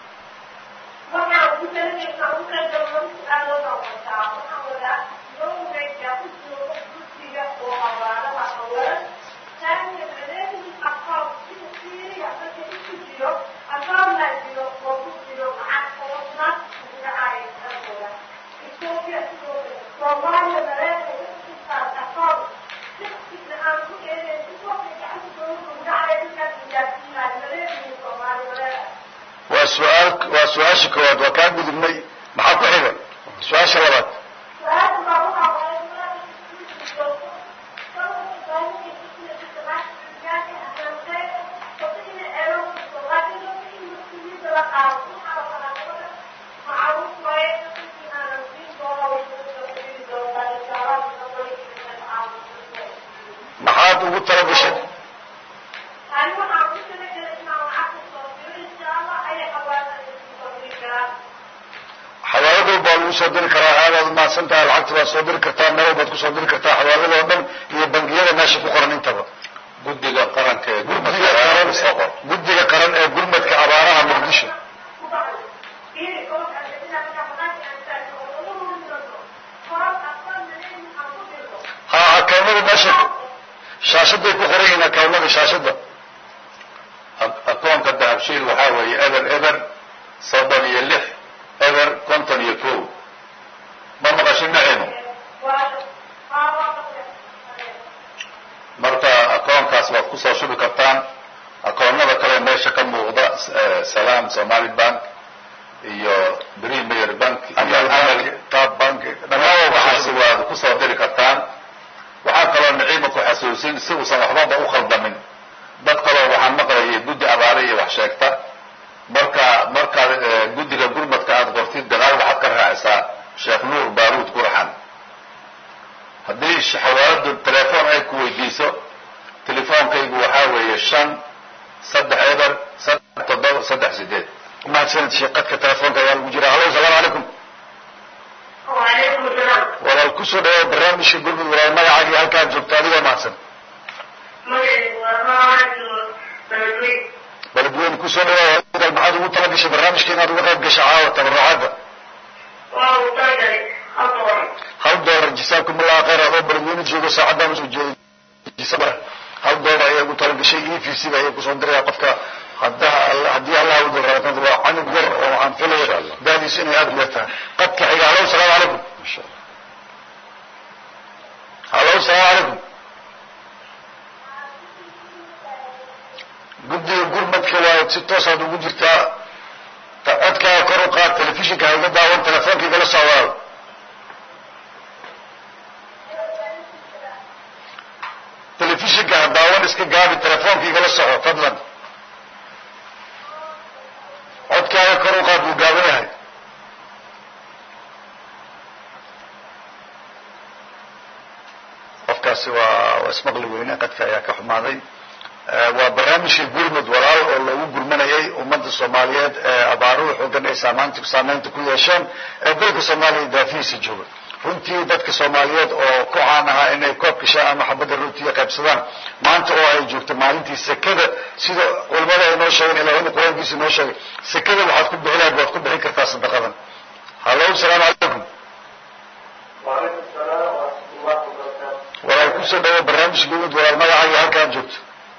waa su-aasha koowaad waa kaa gudubnay maxaa ku xiga su-aasha labaad maxaad ugu tala gashay xawaalada baa lagu soo diri karaa aadaad umahadsan tahay lacagta baad soo diri kartaa meel baad kusoo diri kartaa xawaalada oo dhan iyo bangiyada meesha ku qoran intaba guddiga qaranka ee guddiga qaran ee gurmadka abaaraha muqdisho akawnada meesha shaashaday ku qoran yihiin akawnada shaashada eber eber 36 eber 51 ma maqashin nacimo marka akoonkaas waad kusoo shubi kartaan akoonnada kale meesha ka muuqda salaam somali bank iyo premier bank iyo tab bank waxaas waad kusoo diri kartaan waxaa kaloo niciima ku xasuusin si uusan waxbaba u khaldamin dad kaloo waxaan maqlayay guddi abaare iyo wax sheegta markaad guddiga gurmadka aad qortid dagaal waxaad ka raacisaa sheekh nuur baaruud gurxan haddii xawaaladu telefoon ay ku weydiiso telefoonkaygu waxaa weeye 5 eber 7 mahadsanid sheekadka telefoonka ayaa lagu jira halo asalaamu calaykum وعليكم السلام walaal kusoo dhawaad barnaamijka gurmud walaal magacaagii halkaan joogta adigoo mahadsan beledweyne kusoo dhawaad maxaad ugu tala gashay barnaamijka inaad uga qayb gasho caawa tabarucaadda $1 jisaakum allah khayr adoo beledweyne joogo saacaddan usoo jeeda $1 ayay ugu tala gashay EFC ayay kusoo diraya qofka haddii allah u dulraatad waa canug yar oo waxaan filaya daadiisu inay aada u yartahay qadka xiga halo asalaamu calaykum halo asalaamu calaykum guddiga gurmadka waa si toosaad ugu jirtaa codkaaga kor u qaad telefishinka ha iga daawan telefoonka igala soo walaal telefishinka ha daawan iska gaabi telefoonka igala soco fadlan codkaaga kor u qaad buu gaaban yahay qofkaasi waa ismaqli weyne qadka ayaa ka xumaaday waa barnaamijka gurmud walaal oo lagu gurmanayay ummadda soomaaliyeed ee abaaruhu xoogan ay saameynta ku yeesheen ee dalka soomaaliya daafihiisa jooga runtii dadka soomaaliyeed oo ku caan ahaa inay koobka shaa ama xabadda rootiga qaybsadaan maanta oo ay joogto maalintii sekada sida culamada ay noo sheegeen ilaahayna qur-aankiisa noo sheegay sekada waxaad ku bixi lahayd waad ku bixin kartaa sadaqadan halo asalaamu calaykum walaal kusoo dhawo barnaamijka gurmud walaal magacaaga halkaan joogto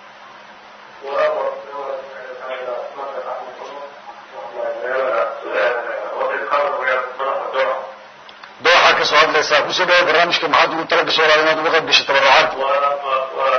dooxa kasoo hadlaysaa kusoo dhawo barnaamijka maxaad ugu tala gasho walaal inaad uga qayb gasho tabarucaad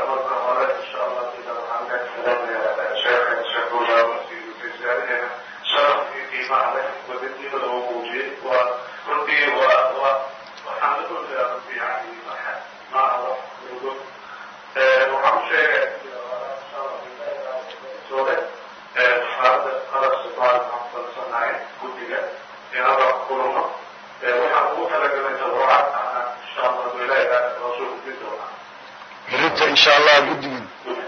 بريتا ان شاء الله قدين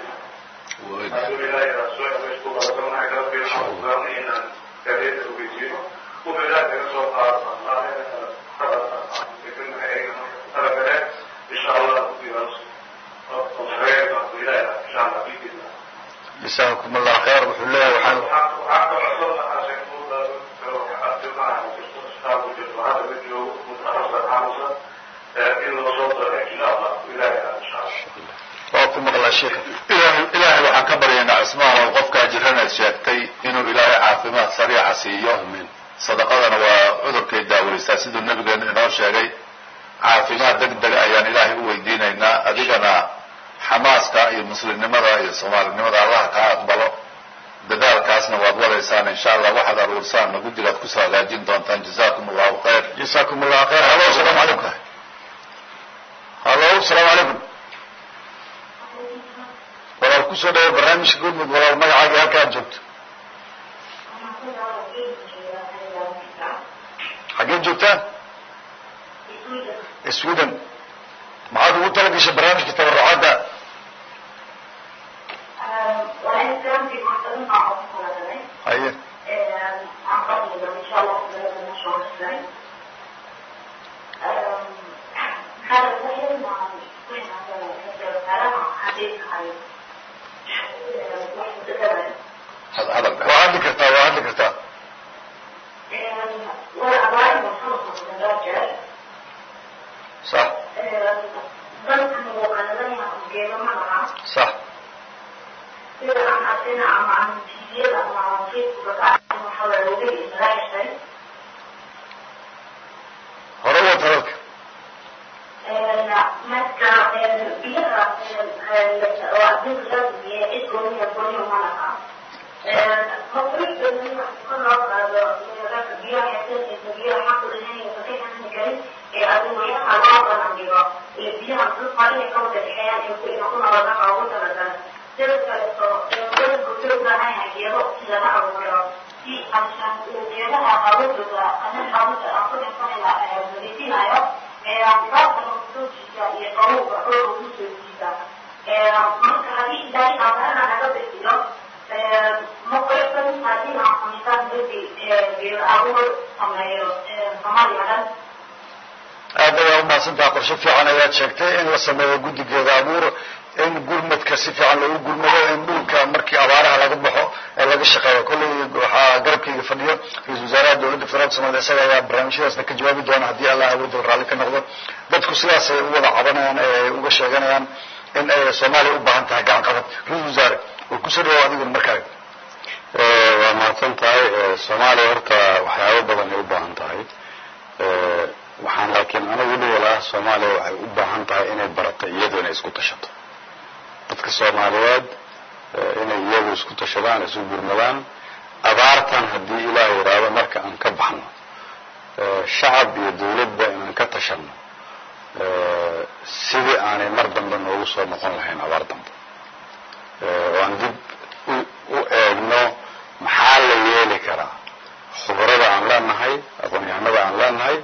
جزاكم الله خير وحلاه وحل ilaahay waxaan ka baryaynaa cismaan oo qofkaa jiranaad sheegtay inuu ilaahay caafimaad sariica siiyo sadaqadana waa cudurkay daaweysaa siduu nabigeenu inoo sheegay caafimaad degdega ayaan ilaahay u weydiinaynaa adigana xamaaska iyo muslimnimada iyo soomaalinimada allaha kaa aqbalo dadaalkaasna waad wadaysaan insha allah waxaad aruursaanna guddigaad kusoo hagaajin doontaan jazakum allahu khayr جزاكم الله خير هلو السلام عليكم هلو السلام عليكم walaal kusoo dhawo barnaamijka gurmud walaal magacaaga halkaad joogto xaggee joogtaan sweden maxaad ugu tala gashay barnaamijka tabarucaadda haye waa hadli kartaa صح صح biyaha dulka inay ka wada dhexeeyaan ina ku noolana ugu talagal sidoo kaleeto dadku wuxuu u baahan yahay geedo si laga abuuro si amsan geedaha haweenka ama haweenka aan ku dhexanayna nadiifinayo baabka nusuujiisa iyo qabuuga oo ugu soo jiida marka haddii ilaahay amarana naga bixiyo مقربا هذه عقمتان ذي أول أمير Soomaaliya dhan aad ayaa umahadsantaha qorshe fiican ayaad sheegtay in la sameeyo guddigeeda abuur in gurmadka si fiican loogu gurmado in dhulka markii abaaraha laga baxo ee laga shaqeeyo kolley waxaa garabkayga fadhiyo ra-iisul wasaaraha dowladda federaalka Soomaaliya isaga ayaa barnaamijyadaasna ka jawaabi doona haddii allah awoodda raalli ka noqdo dadku sidaasay u wada cabanayaan ee uga sheeganayaan in ay Soomaaliya u baahan tahay gacan qabad ra-iisul wasaare oo ku soo dhawaad adiguna markaa waa mahadsan tahay Soomaaliya horta waxyaabo badan ay u baahan tahay waxaan laakiin anigu dhawaa Soomaaliya waxay u baahan tahay inay barato iyadoo inay isku tashato dadka Soomaaliyeed inay iyadu isku tashadaan isu gurmadaan abaartan haddii Ilaahay raabo marka aan ka baxno shacab iyo dawladba inaan ka tashano sidii aanay mar dambe noogu soo noqon lahayn abaar dambe waan dib u eegno maxaa la yeeli karaa khubarada aan leenahay aqoon-yahanada aan leenahay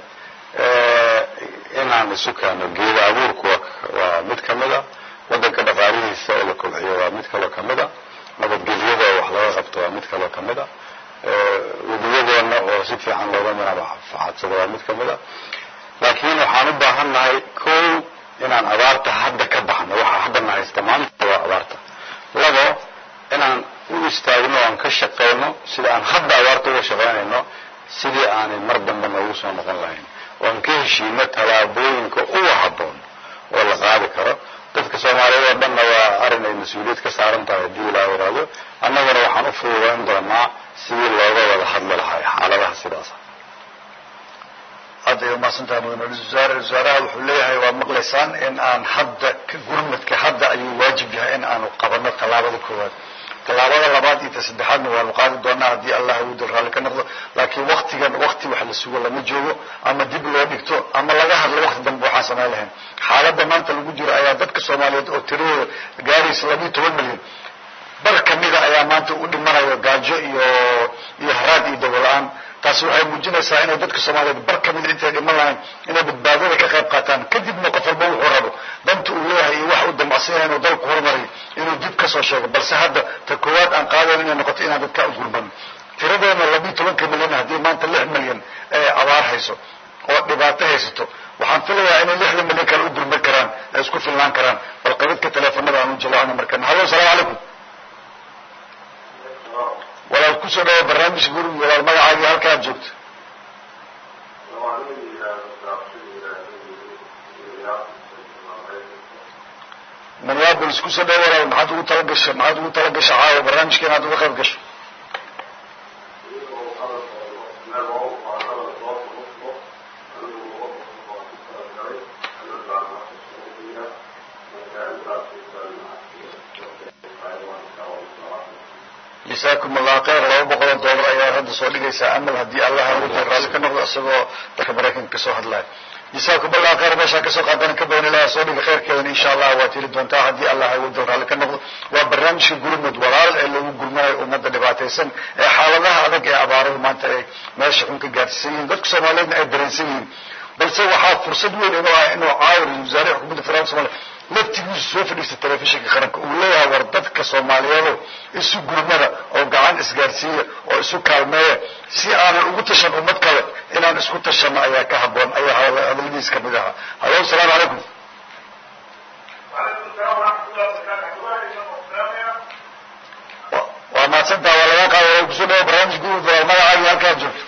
inaan isu keeno geeda abuurku waa mid ka mida waddanka dhaqaalihiisa oo la kobciyo waa mid kaloo ka mida nabadgelyada oo wax laga qabto waa mid kaloo ka mida wadiyadeena oo si fiican looga manaafacadsado waa mid ka mida laakiin waxaan u baahannahay kow inaan abaarta hadda ka baxno waxaa haddana haysta maanta waa abaarta labo inaan u istaagno aan ka shaqeyno sida aan hadda abaarta uga shaqeynayno sidii aanay mar dambe noogu soo noqon lahayn oan ka heshiino tallaabooyinka uga habboon oo la qaadi karo dadka Soomaaliyeed oo dhanna waa arrin ay mas-uuliyad ka saaran tahay haddii Ilaahay raado annagana waxaan u fududayn doonaa sidii looga wada hadli lahaa xaaladaha sidaas hadda iyo maasantaa mudane wasaaraha wuxuu leeyahay waa maqlaysaan in aan hadda gurmadka hadda ayuu waajib yahay in aanu qabanno tallaabada koowaad tallaabada labaad iyo saddexaadna waanu qaadi doonaa haddii allah uu raalli ka noqdo laakiin waqtigan waqti wax la sugo lama joogo ama dib loo dhigto ama laga hadlo waqti dambe waxaan samayn lahayn xaaladda maanta lagu jiro ayaa dadka Soomaaliyeed oo tiradooda gaaraysa 12 milyan bar kamida ayaa maanta u dhimanayo gaajo iyo haraad iyo dawalaan taasi waxay muujinaysaa inay dadka Soomaaliyeed bar kamida intay dhiman lahayn inay badbaadada ka qayb qaataan kadibna qof walba wuxuu rabo danta uu leeyahay iyo wax uu damacsan yahay inuu dalku horumariyo inuu dib ka soo sheego balse hadda ta koowaad aan qaadayn inay noqoto inaan dadka u gurban tiradeena 12 milyan haddii maanta 6 milyan ee abaar hayso oo dhibaato haysato waxaan filayaa inay 6 milyan kale u gurban karaan ay isku filnaan karaan bal qabadka teleefanada aan u jalaacno markaan hallo salaamu calaykum walaal ku soo dhawaad barnaamijka guriga walaal magacaaga halkaa joogto Minneapolis ku soo dhawaad walaal maxaad ugu talagashay caawa barnaamijka inaad uga qayb gasho جزاكم الله خير لو بقول دولار ayaa hadda soo dhigaysa amal hadii Allah uu raalli ka noqdo asagoo dadka Mareykanka soo hadlay جزاكم الله خير meesha ka soo qaadan ka badan ilaa soo dhiga khayrkeena insha Allah waa tiri doontaa hadii Allah uu raalli ka noqdo waa barnaamijka gurmad walaal ee lagu gurmayo ummadda dhibaataysan ee xaaladaha adag ee abaaraha maanta ay meesha xun ka gaarsiin dadka Soomaaliyeed ay dareensan yihiin balse waxaa fursad weyn inuu caawir wasaaraha xukuumadda federaalka Soomaaliya laftigiisu soo fadhiista telefishinka qaranka uu leeyahay war dadka Soomaaliyeed isu gurmada oo gacan isgaarsiiya oo isu kaalmeeya si aanan ugu tashan ummad kale inaan isku tashano ayaa ka habboon ayaa hadaladiis ka mid ahaa hallo salaamu calaykum waa mahadsantaha waa laga qaaday kusoo dhawo barnaamij guud waa magacaaga halkaa joogto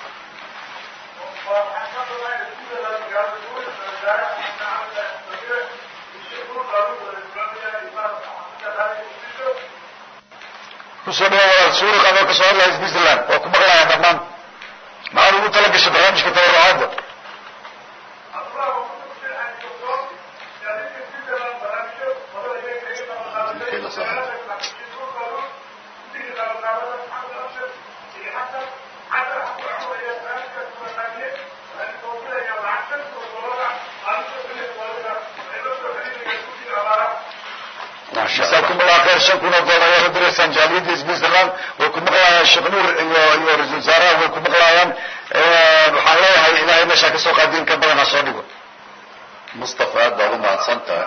kusoo dhawaad suuq ama ka soo hadlay Switzerland oo ku maqlaaya dhammaan maxaad ugu tala gashay barnaamijka tabarucaadda جزاكم الله خير. شكرا دولة مدرسة جالية سويسرلاند وكم مقلايا الشيخ نور iyo رئيس الوزراء وكم مقلايا waxaan leeyahay ilaahay meesha ka soo qaadin ka badan ha soo dhigo. Mustafa aad baad u mahadsantahay.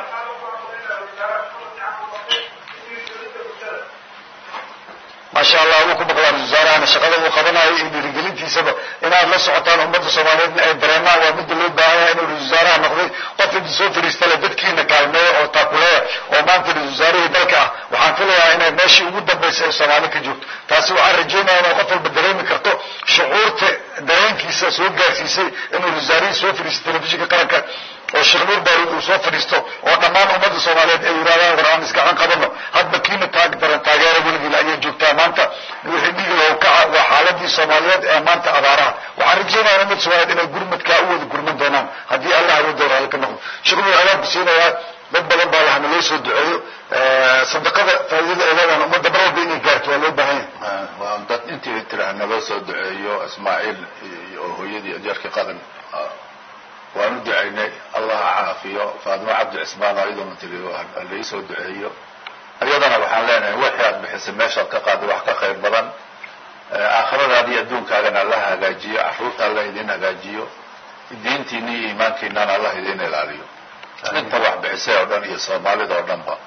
ما شاء الله وكم مقلايا الوزراء shaqada uu qabanayo iyo dhiirigelintiisaba inaad la socotaan ummadda Soomaaliyeed ay dareemaan waa mid loo baahan yahay inuu wasaaraha noqday qof inta soo fariistay dadkiina kaalmeeyo oo taakuleeyo oo maanta wasaarihii dalka ah waxaan filayaa inay meeshii ugu dambeysay Soomaali ka joogto taasi waxaan rajaynayaa inuu qof walba dareemi karto shucuurta dareenkiisa soo gaarsiisay inuu wasaarihii soo fariistay telefishinka qaranka oo Sheekh Nuur Daarud uu soo fariisto oo dhammaan ummadda Soomaaliyeed ay yiraahdaan waraan iska qabano hadba kiina taageero weligiina ayay joogtaa maanta wixii dhigi loo kaca waa xaaladii Soomaaliyeed ee maanta abaaraha waxaan rajaynayaa in Soomaaliyeed inay gurmadka u wada gurman doonaan haddii Allah uu doono ka noqdo. Sheekh Nuur ayaa bisiinaya dad badan baa waxaan loo soo duceeyo sadaqada faa'iidada ay leedahay ummadda barwada inay gaarto waa loo baahan yahay. waa dad intii tiraahna loo soo duceeyo Ismaaciil iyo hooyadii ajarka qadan waanu ducaynay Allah caafiyo Faadimo Cabdi Cismaan ayadoo tiriyo la soo duceeyo ayadana waxaan leenahay wixii aad bixisay meesha ka qaaday wax ka qayb badan aakhiradaada iyo adduunkaagana Allah hagaajiyo caruurta Allah idin hagaajiyo diintiina iyo iimaankiina Allah idin ilaaliyo inta wax bixisay oo dhan iyo Soomaalida oo dhanba.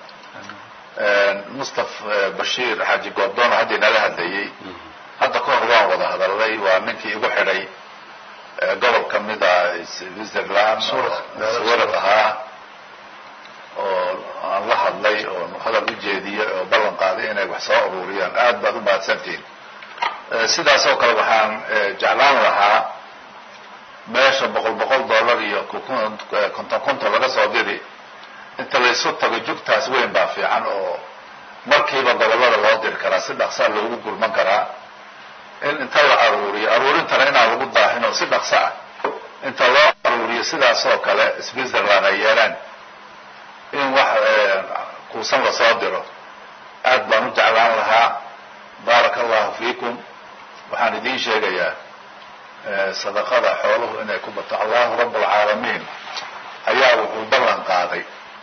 Mustafa Bashiir Xaaji Gordon hadii nala hadlayay hadda ka hor waan wada hadalay waa ninkii igu xidhay gobol ka mid ah Switzerland suurad ahaa oo aan la hadlay oo hadal u jeediyay oo ballan qaaday inay wax soo ururiyaan aad baad u mahadsantihiin. sidaas oo kale waxaan jeclaan lahaa meesha $100 iyo konton laga soo diri inta la isu tago jugtaas weyn baa fiican oo markiiba gobolada loo diri karaa si dhaqso loogu gulman karaa in inta la aruuriyo aruurintana inaan lagu daahino si dhaqso ah inta loo aruuriyo sidaas oo kale Switzerland ay yeelaan in wax kuusan la soo diro aad baan u jeclaan lahaa. baarakallahu fiikum. waxaan idiin sheegayaa sadaqada xooluhu inay ku bato Allahu rabbul caalamiin ayaa wuxuu ballan qaaday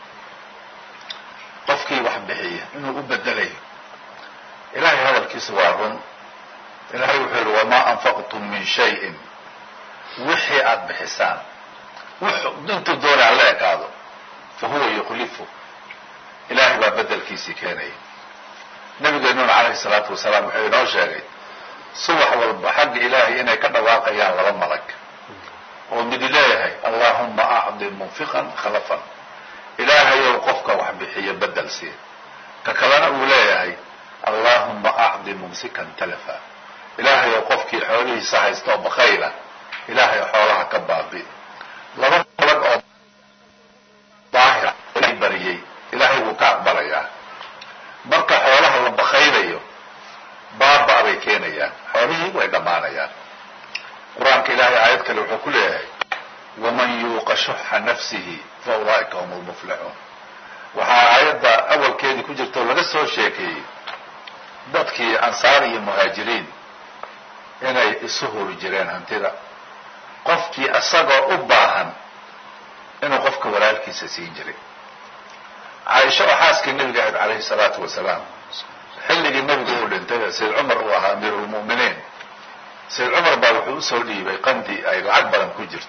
qofkii wax bixiya inuu u bedelayo. ilaahay hadalkiisa waa run. ilaahay wuxuu yidhi wamaa anfaqtum min shayin wixii aad bixisaan intuu doonaa la ekaado fa huwa yukhlifu ilaahay baa bedelkiisii keenaya. nabigeenuna calayhi salaatu wasalaam wuxuu inoo sheegay subax walba xagga ilaahay inay ka dhawaaqayaan laba malag oo mid leeyahay allaahumma acdi munfiqan khalafan ilaahayow qofka wax bixiya bedel sii ka kalena uu leeyahay allaahumma acdi mumsikan talafa ilaahayow qofkii xoolihiisa haysta oo bakayla ilaahay xoolaha ka baabi. laba malag oo daahira ilaahay bariyay ilaahay wuu ka aqbalayaa. marka xoolaha la bakaylayo baaba bay keenayaan xoolihii way dhamaanayaan. quraanka ilaahay aayad kale wuxuu ku leeyahay waman yuuqa shuxa nafsihi fa ulaa'ika humul muflixuun. waxaa aayadda awalkeedii ku jirta oo laga soo sheekeeyey dadkii ansaar iyo muhaajiriin inay isu huri jireen hantida qofkii asagoo u baahan inuu qofka walaalkiisa siin jiray. عائشة وحاسك النبي قاعد عليه الصلاة والسلام حلق النبي يقول انت سيد عمر وها أمير المؤمنين سيد عمر باوحو سولي بيقندي أي العقبة لم كجرت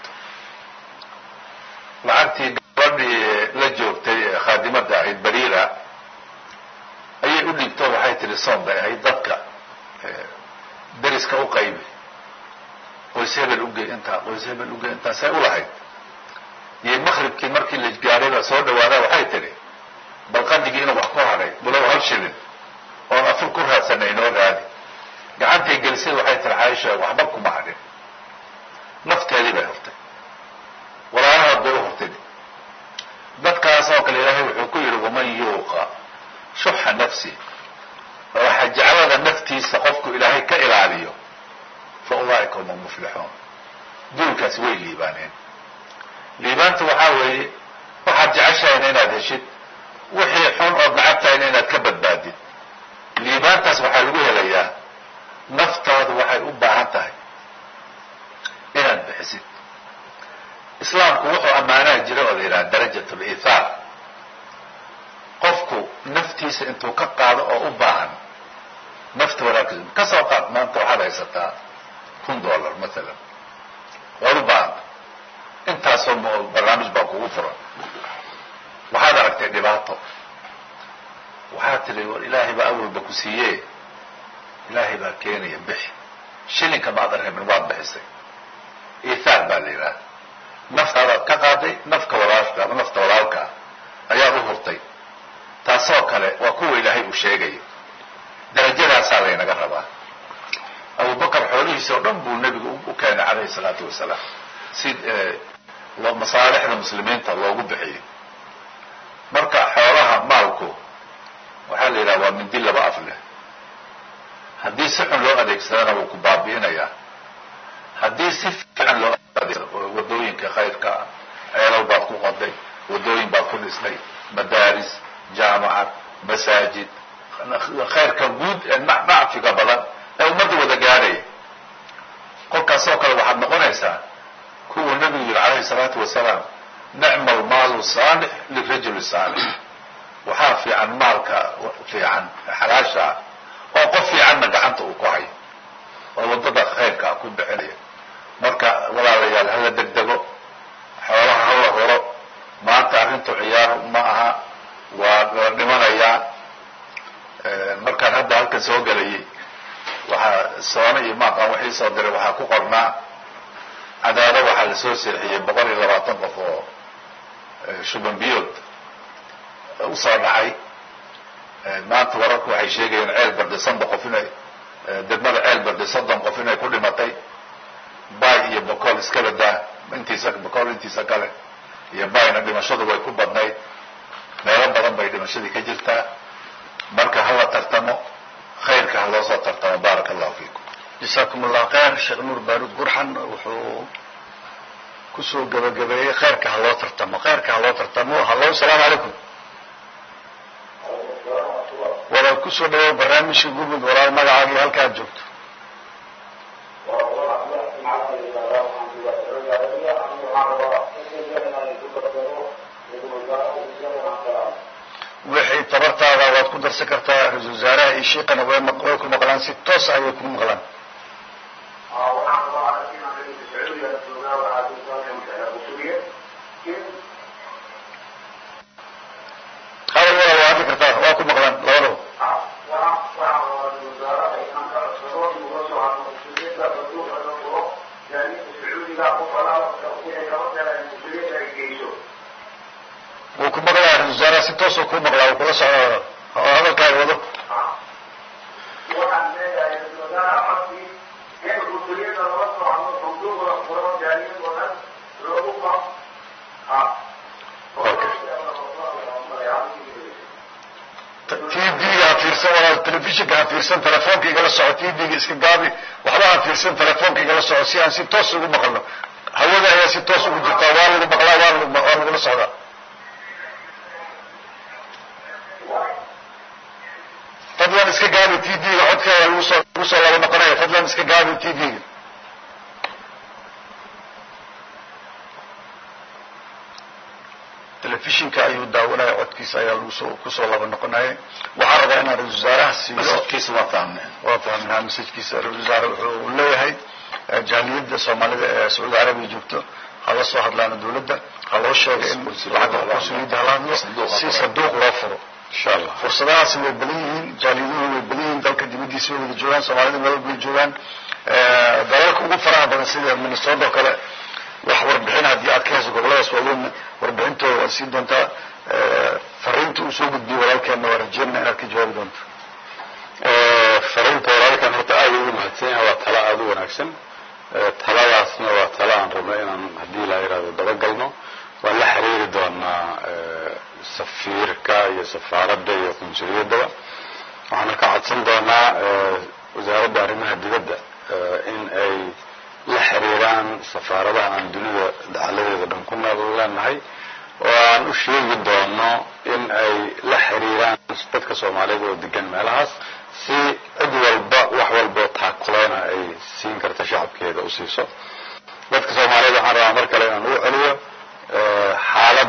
لعبتي قبلي لجوبتي خادمة داعي بريرة أي يقول لي بتوضع حيث الرسول ده هي ضدك درس كأوقيبي ويسيب الأوجي انت سيقول هاي يمخرب كي مركي اللي جاريبا سودا وانا وحيتري بل قندقي إنه وحكوها علي بلو هالشبن وانا أفل كرها سنين هذه قعدت جلسين وحيت العايشة وحبكم معنا نفت هذه بيهرتي ولا أنا أبدو هرتني بدك أساق الإلهي وحكوير ومن يوقع شح نفسي وحج على نفتي سقفك إلهي كإلاليه فأولئك هم المفلحون دول كسوي ليبانين liibaanta waxaa weeye waxaad jeceshahay inaad heshid wixii xun ood nacabtahay inaad ka badbaadid. liibaantaas waxaa lagu helayaa naftaadu waxay u baahan tahay inaad bixisid. islaamku wuxuu ammaanaha jira oo la yidhaha darajat liithaar qofku naftiisa naftiisa intuu ka qaado oo u baahan nafta walaakis ka soo qaad maanta waxaad haysataa $1,000 maalan waad u baahanta intaasoo barnaamij baa kugu furan waxaad aragtay dhibaato waxaad tiri war ilaahay baa awalba ku siiye ilaahay baa keenaya bixi shilinka maadan rabin waad bixisay iithaar baa la yidhaha naftaadaad ka qaaday nafka walaalka ama nafta walaalka ayaad u hurtay taasoo kale waa kuwa ilaahay uu sheegayo darajadaasaa laynaga rabaa abubakar xoolihiisa oo dhan buu nebigu u keenay calayhi salaatu wasalaam si masaalixda muslimiinta loogu bixiyo marka xoolaha maalku waxaa la yidhaha waa mindi laba af leh haddii si xun loo adeegsadana wuu ku baabi'inayaa haddii si fiican loo adeegsado wadooyinka khayrka ah ceelow baad ku qoday wadooyin baad ku dhisnay madaaris jaamacad masaajid khayrka guud ee nacfiga badan ee ummadda wada gaaraya kolkaasoo kale waxaad noqonaysaa kuwa nebigu yiri calayhi salaatu wasalaam nicma almaalu saalix lirajuli saalix waxaa fiican maalka fiican xalaasha oo qof fiicanna gacanta uu ku hayo oo waddada khayrka ku bixinaya marka walaalayaal hala degdego xoolaha hala horo maanta arrintu ciyaar ma aha waa la dhimanayaa markaan hadda halkan soo gelayay waxaa soona iyo maaqaan waxii soo diray waxaa ku qornaa cadaado waxaa lasoo seexiyey 120 qof oo shuban biyood usoo dhacay maanta wararku waxay sheegayeen ceel barde 100 qof inay degmada ceel barde 30 qof inay ku dhimatay bay iyo boqol iska badaa intiisa kale iyo bayna dhimashadu way ku badnayd meelo badan bay dhimashadii ka jirtaa marka hala tartamo khayrka ha loo soo tartamo baaraka allahu fiikum جزاكم الله خير شيخ نور بارود قرحن وحو كسو قبقبية خيرك هلو ترتمو هلو السلام عليكم ولا كسو دو برامج قبض ولا المقعد هالكاد جبت وحي تبرتها واد كدر سكرتها رئيس الوزراء الشيقنا ويكون مقلان 6 ساعة ويكون مقلان وكم مقلان الوزراء 6 ساعة وكم مقلان وكل ساعة هذا كان وضع telefishinka ha fiirsan telefoonka igala soco tv-ga iska gaabi waxba ha fiirsan telefoonka igala soco si aan si toos ugu maqalno hawada ayaa si toos ugu jirtaa waa lagu maqlaa waa lagula socdaa fadlan iska gaabi tv-ga codkeeda lagu soo laba noqonaya fadlan iska gaabi tv-ga telefishinka ayuu daawanaya codkiisa ayaa kusoo laba noqonaya waxaa rabaa inaan ra-isul wasaaraha siiyo masajkiisa waa fahmnaa masajkiisa ra-isul wasaare wuxuu leeyahay jaaliyadda soomaalida ee sacuudi carabiya joogto hala soo hadlaana dawladda ha loo sheega in lacagta consuliyadda hala hadlo si sanduuq loo furo insha allah fursadahaasi way badan yihiin jaaliyaduhu way badan yihiin dalka dibadiisa way wada joogaan soomaalida meel walba way joogaan dalalka ugu faraha badan sida minnesota oo kale wax warbixin haddii aad ka hayso goboladaas waaweyn warbixintooda waad siin doontaa fariinta uu soo gudbiyey walaalkeenna waa rajeynaa inaad ka jawaabi doonto fariinta walaalkan horta aad ugu mahadsan yahay waa talo aada u wanaagsan taladaasna waa talo aan rabno inaan haddii la yidhahdo dabagalno waan la xiriiri doonaa safiirka iyo safaaradda iyo qunsuliyadaba waxaana ka codsan doonaa wasaaradda arrimaha dibadda in ay la xiriiraan safaaradaha aan dunida dacaladeeda dhan ku nool leenahay oo aan u sheegi doono in ay la xiriiraan dadka soomaalida oo degan meelahaas si cid walba wax walboo taakulayna ay siin karta shacabkeeda u siiso dadka soomaalida waxaan rabaa mar kale inaan ugu celiyo xaaladdu maanta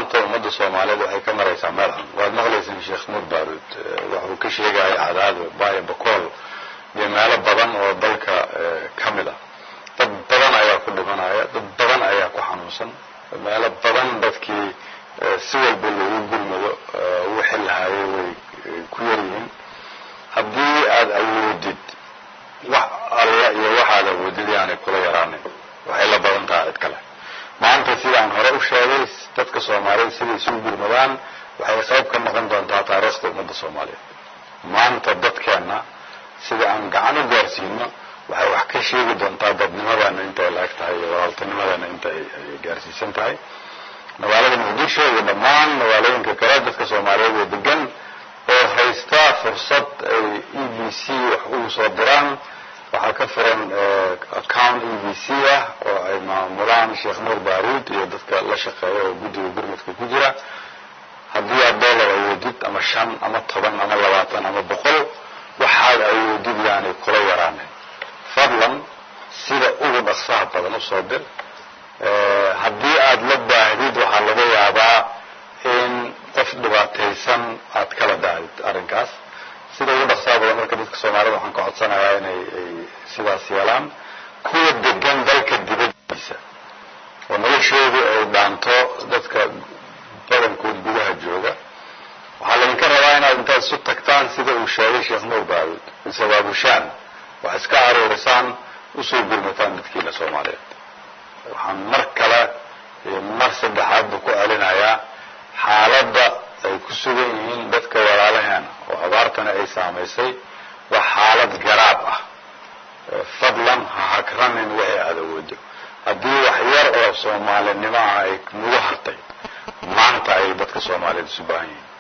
maanta ummadda soomaaliyeed waxay ka maraysaa meel xun waad maqlaysaan sheekh nuur baaruud waxuu ka sheegaya cadaado baayo bakool iyo meelo badan oo dalka ka mid ah dad badan ayaa ku dhimanaya dad badan ayaa ku xanuunsan meelo badan dadkii si walba loogu gurmado wixii lahaayay way ku yaryihiin haddii aad awoodid wax alla iyo waxaad awoodid yaanay kula yaraanin waxay la badan tahay cid kale maanta sidaan hore u sheegay dadka soomaaliyeed siday isugu gurmadaan waxay qayb ka noqon doontaa taariikhda ummadda soomaaliyeed maanta dadkeenna sida aan gacan u gaarsiino waxay wax ka sheegi doontaa dadnimadana intay la eg tahay iyo walaaltinimadana inta ay gaarsiisan tahay magaalada muqdisho iyo dhammaan magaalooyinka kale dadka soomaaliyeed ee degan oo haysta fursad ay EBC wax ugu soo diraan waxaa ka furan account EBC ah oo ay maamulaan sheekh nuur baaruud iyo dadka la shaqeeya oo guddiga gurmadka ku jira haddii aad dollar awoodid ama 5 ama 10 ama 20 ama 100 waxaad awoodid yaanay kula yaraanin fadlan sida ugu dhaqsaha badan u soo dir haddii aad la baahdid waxaa laga yaabaa in qof dhibaataysan aad kala baahdid arrinkaas sida ugu dhaqsaha badan marka dadka soomaalida waxaan ka codsanayaa inay sidaas yeelaan kuwa degan dalka dibadiisa oo noloshoodu ay dhaanto dadka badankood gudaha jooga waxaa laydinka rabaa inaad intaad isu tagtaan sida uu sheegay sheekh nuur baaruud isabaabushaan wax iska aruurisaan usoo gurmataan dadkiina soomaaliyeed waxaan mar kale iyo mar saddexaadba ku celinayaa xaaladda ay ku sugan yihiin dadka walaalaheena oo abaartana ay saamaysay waa xaalad garaab ah fadlan ha hakranin wixii aad awoodo haddii wax yar oo soomaalinimo ah ay nagu hartay maanta ay dadka soomaaliyeed isu baahan yihiin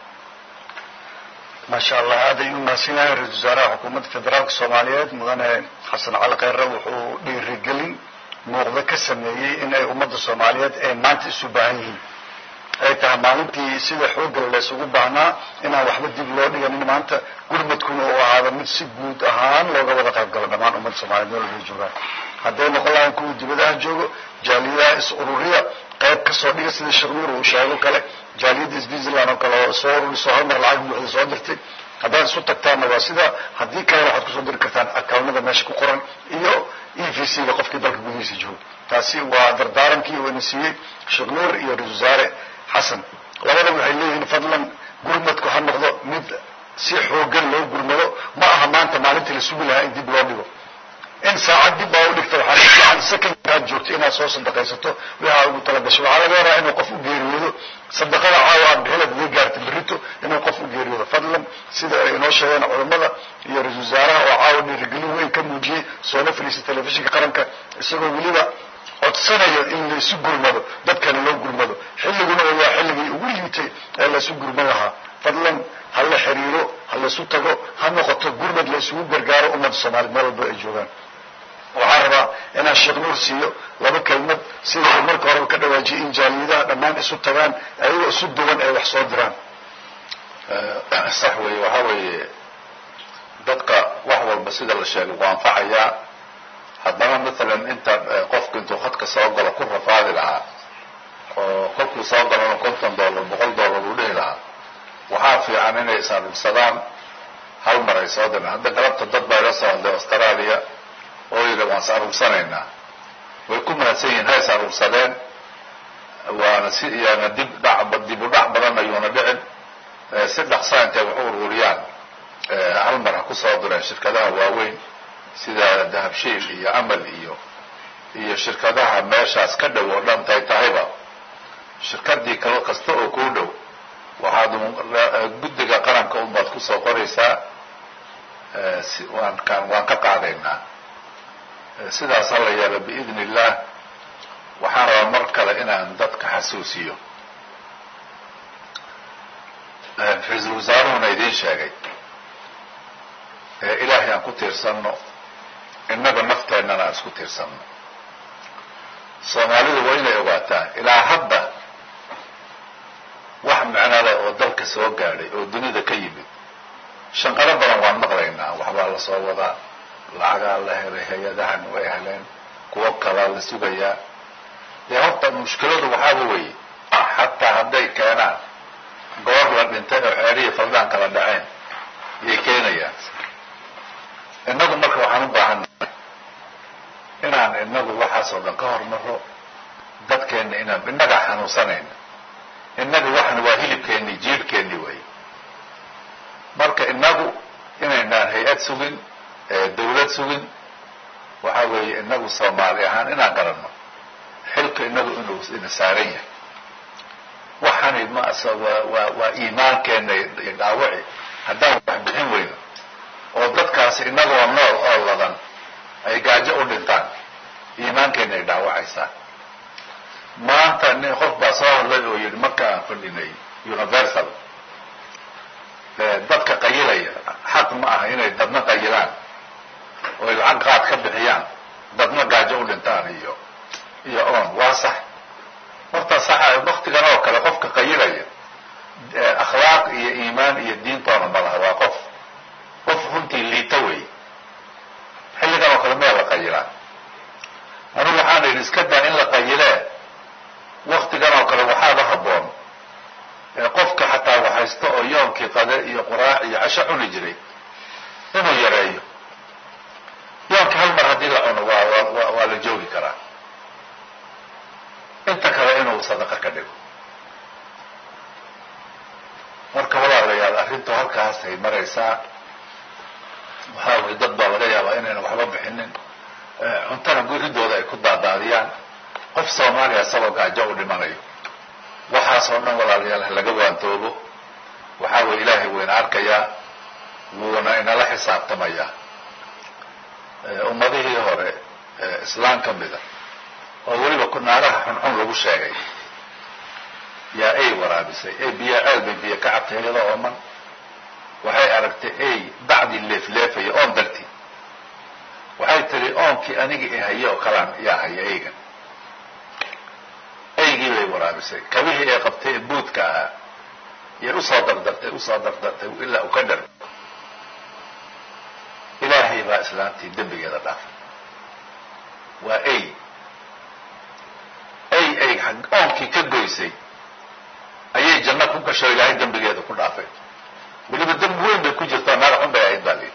maasha allah aad ayuu mahadsan yahay ra-iisul wasaaraha xukuumadda federaalka soomaaliyeed mudane xasan cali khayre wuxuu dhiirigelin muuqda ka sameeyey in ay ummadda soomaaliyeed ay maanta isu baahan yihiin ay tahay maalintii sida xoogga laysugu baahnaa inaan waxba dib loo dhiganin maanta gurmadkuna uu ahaado mid si guud ahaan looga wada qayb galo dhammaan ummadda soomaaliyeed meel walbay joogaan hadday noqon lahayn kuwii dibadaha joogo jaaliyadaha is ururiya qayb kasoo dhiga sida shirmuur uu sheego kale jaaliyadda switzerland oo kale oo soo ururiso hal mar lacag buuxda soo dirtay haddaad isu tagtaanna waa sida haddii kalena waxaad kusoo diri kartaan akawnada meesha ku qoran iyo EVC-ga qofkii dalka gudihiisa jooga taasi waa dardaarankii uu ina siiyey sheekh nuur iyo ra-iisul wasaare xasan labadaba waxay leeyihiin fadlan gurmadku ha noqdo mid si xoogan loo gurmado ma aha maanta maalintii la sugi lahaa in dib loo dhigo in saacad dib baa u dhigta waxaa fiican secondkaad joogto inaad soo sadaqaysato waxaa ugu talagasho waxaa laga yaabaa inuu qof u geeriyoodo sadaqada caawa aad bixilad iga gaarta berrito inuu qof u geeriyoodo fadlan sida ay inoo sheegeen culammada iyo ra-iisul wasaaraha oo caawa dhiirigelin weyn ka muujiyey soona fariisa telefishinka qaranka isagoo weliba codsanayo in laysu gurmado dadkana loo gurmado xilliguna waa xilligii ugu liitay ee laysu gurman lahaa fadlan ha la xiriiro ha laysu tago ha noqoto gurmad laysugu gargaaro ummadda soomaaliyeed meel walba ay joogaan waxaan rabaa inaan sheekh nuur siiyo laba kelmad sida uu marka horeba ka dhawaajiyay in jaaliyadaha dhammaan isu tagaan ayagoo isu duwan ay wax soo diraan sax weeye waxaa weeye dadka wax walba sida la sheegay waa anfacayaa haddana maalan inta qofku intuu khadka soo galo ku rafaadi lahaa oo kolkuu soo galona $50 $100 uu dhihi lahaa waxaa fiican inay is aruursadaan hal mar ay soo diraan hadda galabta dad baa ila soo hadlay australia oo yidhi waan is aruursanaynaa way ku mahadsan yihiin ha is aruursadeen waana si iyana dib u dhac badan ayuuna dhicin si dhaqsaa intay wax u ururiyaan hal mar ha ku soo direen shirkadaha waaweyn sida dahabshiil iyo amal iyo shirkadaha meeshaas ka dhow oo dhan tay tahayba shirkadii kale kasta oo kuu dhow waxaad guddiga qaranka unbaad kusoo qoraysaa waan ka qaadaynaa sidaas hala yeelo biidni illah waxaan rabaa mar kale inaan dadka xasuusiyo ra-iisul wasaaruhuna idiin sheegay ilaahay aan ku tiirsanno innaga nafteennana aan isku tiirsanno soomaalidu waa inay ogaataa ilaa hadda wax macnale oo dalka soo gaadhay oo dunida ka yimid shanqaro badan waan maqlaynaa waxbaa la soo wadaa lacagaa la helay hay-adahan way heleen kuwo kalaa la sugayaa dee horta mushkiladu waxaaba weeye xataa hadday keenaan goor la dhintay oo xeerihi faldaan kala dhaceen yay keenayaan. innagu marka waxaan u baahannahay inaan inagu waxaasoo dhan ka hormaro dadkeenna inaan innagaa xanuunsanayna. innagu waxna waa hilibkeennii jiirhkeennii wey. marka inagu inaynaan hay-ad sugin dawlad sugin waxa weeye inagu soomaali ahaan inaan garanno xilka inagu inuu ina saaran yahay. waxani waa iimaankeenna dhaawaci haddaan wax bixin weyno oo dadkaasi inagoo nool oo ladan ay gaajo u dhintaan iimaankeenna ay dhaawacaysaa. maanta nin qof baa soo hadlay oo yidhi marka aan fadhinay universal dadka qayilaya xaq ma aha inay dadna qayilaan oo ay lacag qaad ka bixiyaan dadna gaajo u dhintaan iyo oon. waa sax horta saxa waktigan oo kale qofka qayilaya akhlaaq iyo iimaan iyo diintoona ma laha. waa qof runtii liita wey. xilligan oo kale meel la qayilaa. anigu waxaana yidhi iska daa in la qayilee waktigan oo kale waxaaba habboon qofka xataa waxaysto oo yoomkii qade iyo quraac iyo casho cuni jiray inuu yareeyo. yoomka hal mar haddii la cuno waa la joogi karaa. inta kale inuu sadaqa ka dhigo. marka walaalayaal arrintu halkaasay maraysaa. waxaa weye dad baa laga yaabaa inayna waxba bixinin cuntana guridooda ay ku daadaadiyaan. qof soomaaliya isagoo gaajo u dhimanayo. waxaasoo dhan walaalayaal ha laga waantoobo. waxaa weye ilaahay wayna arkayaa wuuna inala xisaabtamayaa. ummadihii hore islaam ka mida oo weliba naagaha xunxun lagu sheegay yaa ay waraabisay biyo ceel bay biyo ka cabtay iyadoo ooman. waxay aragtay bacdi leefleefaya oon darti. waxay tiri oonkii anigii ihaye oo kalaan yaa haya eygan. eygii bay waraabisay. kabihii ay qabtay ee buudka ahaa yay usoo dardartay ilaa uu ka dhargo. ilaahay baa islaamtii dembigeeda dhaafay. waa oonkii ka goysay ayay janno ku gasho ilaahay dembigeeda ku dhaafay. weliba dembi weyn bay ku jirtaa naar xun bay ahayd baa lii.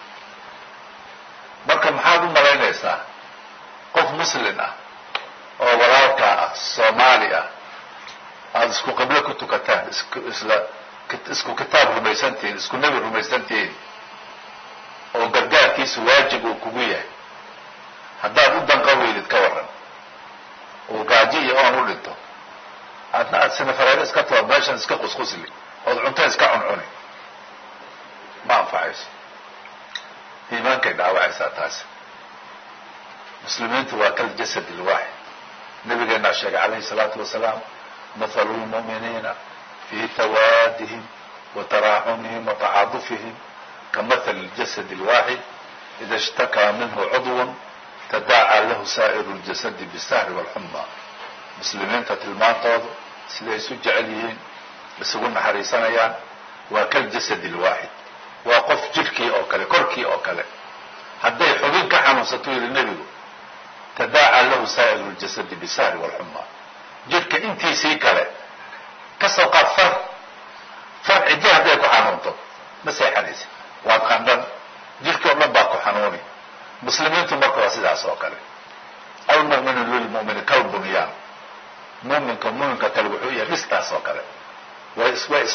marka maxaad u malaynaysaa qof muslin ah oo walaalkaa ah soomaali ah aada isku qiblo ku tukataan isku kitaab rumaysantihiin isku nebi rumaysantihiin oo gargaarkiisu waajib uu kugu yahay. haddaad u danqan weydid ka waran oo gaajo iyo oon u dhinto aadna aad sinafareer iska tood meeshan iska qusqusli ood cunto iska cuncuni ma anfacayso. iimaankay dhaawacaysaa taasi. muslimiintu waa kal jasad ilwaaxid. nabigeenaa sheegay calayhi salaatu wasalaam mathalu lmu'miniina fii tawaadihim wa taraaxumihim wa tacaadufihim kamathali ljasad ilwaaxid ida ishtakaa minhu cudwun tadaacaa lahu saa'iru ljasadi bisahri walxuma. muslimiinta tilmaantoodu siday isu jecel yihiin isugu naxariisanayaan waa kal jasad ilwaaxid. waa qof jidhkii oo kale korkii oo kale. hadday xubin ka xanuunsatuu yidhi nebigu tadaacaa lahu saa'iru ljasadi bisahri walxuma. jidhka intiisii kale kasoo qaad far ciddi hadday ku xanuunto ma seexanaysa. waad qandhan jidhkii oo dhan baa ku xanuuni. muslimiintu marka waa sidaas oo kale. almu'minu lilmu'mini kalbunyaan. muminka kale wuxuu yahay dhistaas oo kale. way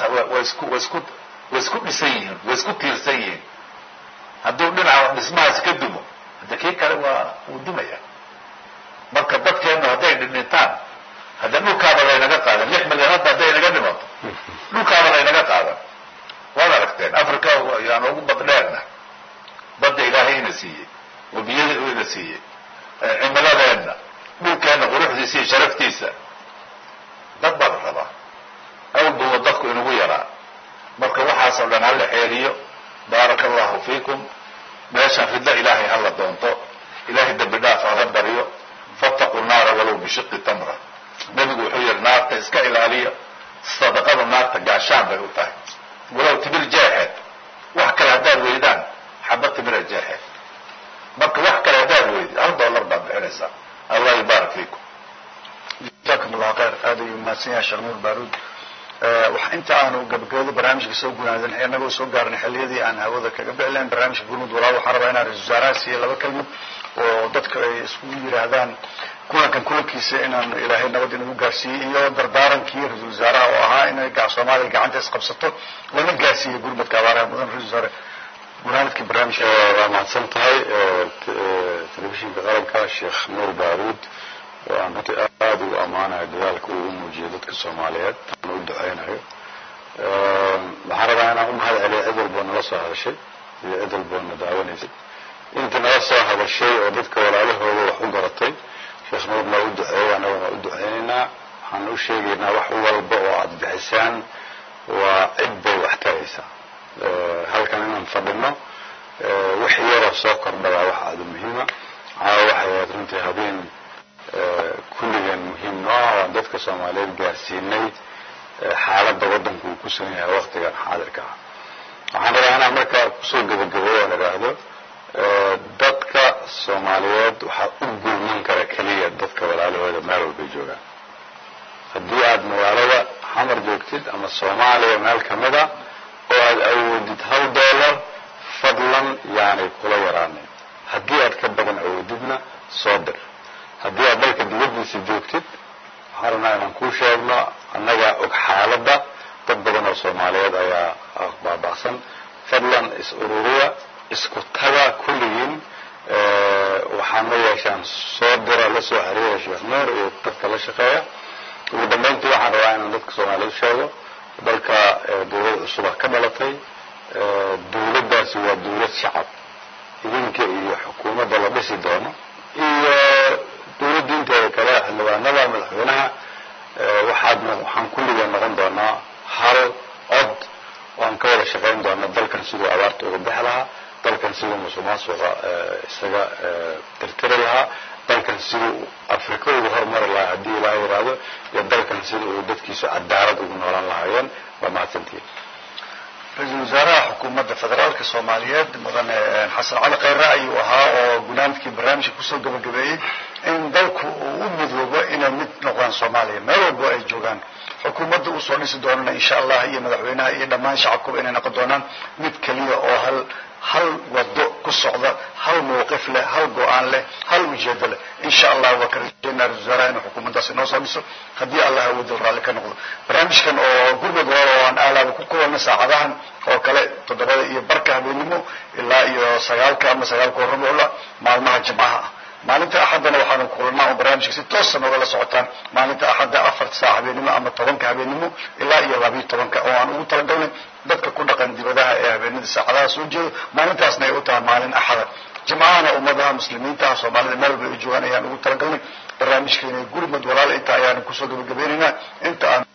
isku dhisan yihiin. way isku tiirsan yihiin. hadduu dhinaca dhismahaasi ka dumo hadda kii kale wuu dumaya. marka dadkeennu hadday dhintaan hadda dhulkaaba laynaga qaadan. 6 milyan hadda hadday naga dhimato dhulkaaba laynaga qaadan. waad aragteen africa yaan ugu baddheerna badda ilaahay ina siiyey oo biyada u ina siiyey cimiladeenna dhulkeenna quruxdiisa iyo sharaftiisa dad baa la rabaa. awlbuwa dadku inugu yaraa. marka waxaasoo dhan hala xeeriyo. baaraka allahu fiikum. meeshaan ridlo ilaahay hala doonto. ilaahay dambi dhaaf hala baryo. fattaqu naara walow bishiqi tamra. nebigu wuxuu yihi naarta iska ilaaliya. sadaqada naarta gaashaan bay u tahay. walow timir jeexeed. wax kale haddaad weydaan xaba timira jeexeed. marka wax kale haddaad weydid $1 baad bixinaysaa. allah yubaarak fiikum. jazakum allahu khayr aad ayuu mahadsan yahay sheekh nuur baaruud inta aanu gabagabada barnaamijka soo gunaadin inagoo soo gaarnay xilliyadii aan hawada kaga bixleen barnaamijka gurmud walaal waxaan rabaa inaan ra-iisul wasaaraha siiyo laba kelmad oo dadka ay iskugu yidhaahdaan kulankiisa inaan ilaahay nabad inagu gaarsiiyey iyo dardaarankii ra-iisul wasaaraha oo ahaa inay soomaaliya gacanta isqabsato lana gaarsiiyo gurmadka abaaraha mudan ra-isul wasaare gunaanadkii barnaamijka waa mahadsan tahay telefishinka qaranka sheekh nuur baaruud oo aan runtii aad ugu ammaanayo dadaalka uu muujiyo dadka soomaaliyeed aan u ducaynayo waxaan rabaa inaan u mahad celiyo cid walboo nala soo hadashay iyo cid walboo na daawanaysay inta nala soo hadashay oo dadka walaalahooda wax u garatay sheekh nuurna u duceeyo annagana u duceynaynaa waxaan u sheegaynaa wax walba oo aad bixisaan waa cid bay wax taraysaa halkan inaan fadhino wax yaroo soo kordhabaa wax aada muhiima caawa waxay ahayd runtii habeen kulligeen muhiim noo ah waan dadka soomaaliyeed gaarsiinay xaaladda waddanku uu ku sugan yahay waktigan xaadirka ah waxaan rabaa inaan markaa kusoo gabagabeeyo oon idhaahdo dadka soomaaliyeed waxaa u gulman kara keliya dadka walaalahooda meel walbay joogaan haddii aad magaalada xamar joogtid ama soomaaliya meel kamid a oo aad awoodid $1 fadlan yaanay kula yaraanin haddii aad ka badan awoodidna soo dir haddii aad dalka dibadiisa joogtid waxaan rabnaa inaan kuu sheegno annagaa og xaaladda dad badan oo soomaaliyeed ayaa baaba'san fadlan is ururiya isku taga kulligiin waxaan ma yeeshaan soo dira la soo xiriira sheekh nuur iyo dadka la shaqeeya ugu dambayntii waxaan rabaa inaan dadka soomaaliyeed sheego dalka dawlad cusuba ka dhalatay dawladdaasi waa dawlad shacab idinka iyo xukuumadda la dhisi doono iyo dawladda inteeda kale xildhibaanada madaxweynaha waxaan kulligeen noqon doonaa hal cod waan ka wada shaqayn doonaa dalkan siduu abaarta uga bixi lahaa dalkan siduu musuqmaasuqa isaga tirtiri lahaa dalkan siduu afrika ugu horumari lahaa haddii ilaaha yidhaahdo iyo dalkan sida uu dadkiisu cadaalad ugu noolaan lahaayeen waa mahadsantihiin ra-iisul wasaaraha xukuumadda federaalka soomaaliyeed mudane xasan cali khayre ayuu ahaa oo gunaanadkii barnaamijka kusoo gabagabeeyey in dalku uu u midoobo inay mid noqdaan soomaaliya meel walbo ay joogaan xukuumadda uu soo dhisi doonana insha allah iyo madaxweynaha iyo dhammaan shacabkuba inay noqon doonaan mid keliya oo hal wado ku socda hal mawqif leh hal go-aan leh hal ujeedo leh insha allah waa ka rajeynaa ra-isul wasaaraha inuu xukuumaddaasi noo soo dhiso haddii allah awoodil raalli ka noqdo barnaamijkan oo gurmud walaal oo aan aalaaba ku kulanna saacadahan oo kale 7:15 habeenimo ilaa iyo 9 ama 9:15 maalmaha jimcaha ah maalinta axadana waxaanu kulannaa oo barnaamijka si toosa noogala socotaan maalinta axadda 4 saac habeenimo ama 10 habeenimo ilaa iyo 12 oo aan ugu talagalnay dadka ku dhaqan dibadaha ee habeenada saacadaha soo jeedo maalintaasna ay u tahay maalin axada jimcahana ummadaha muslimiinta soomaalida meel bay u joogaan ayaan ugu talagalnay barnaamijkeena gurmud walaal inta ayaanu kusoo gabagabaynaynaa inta aan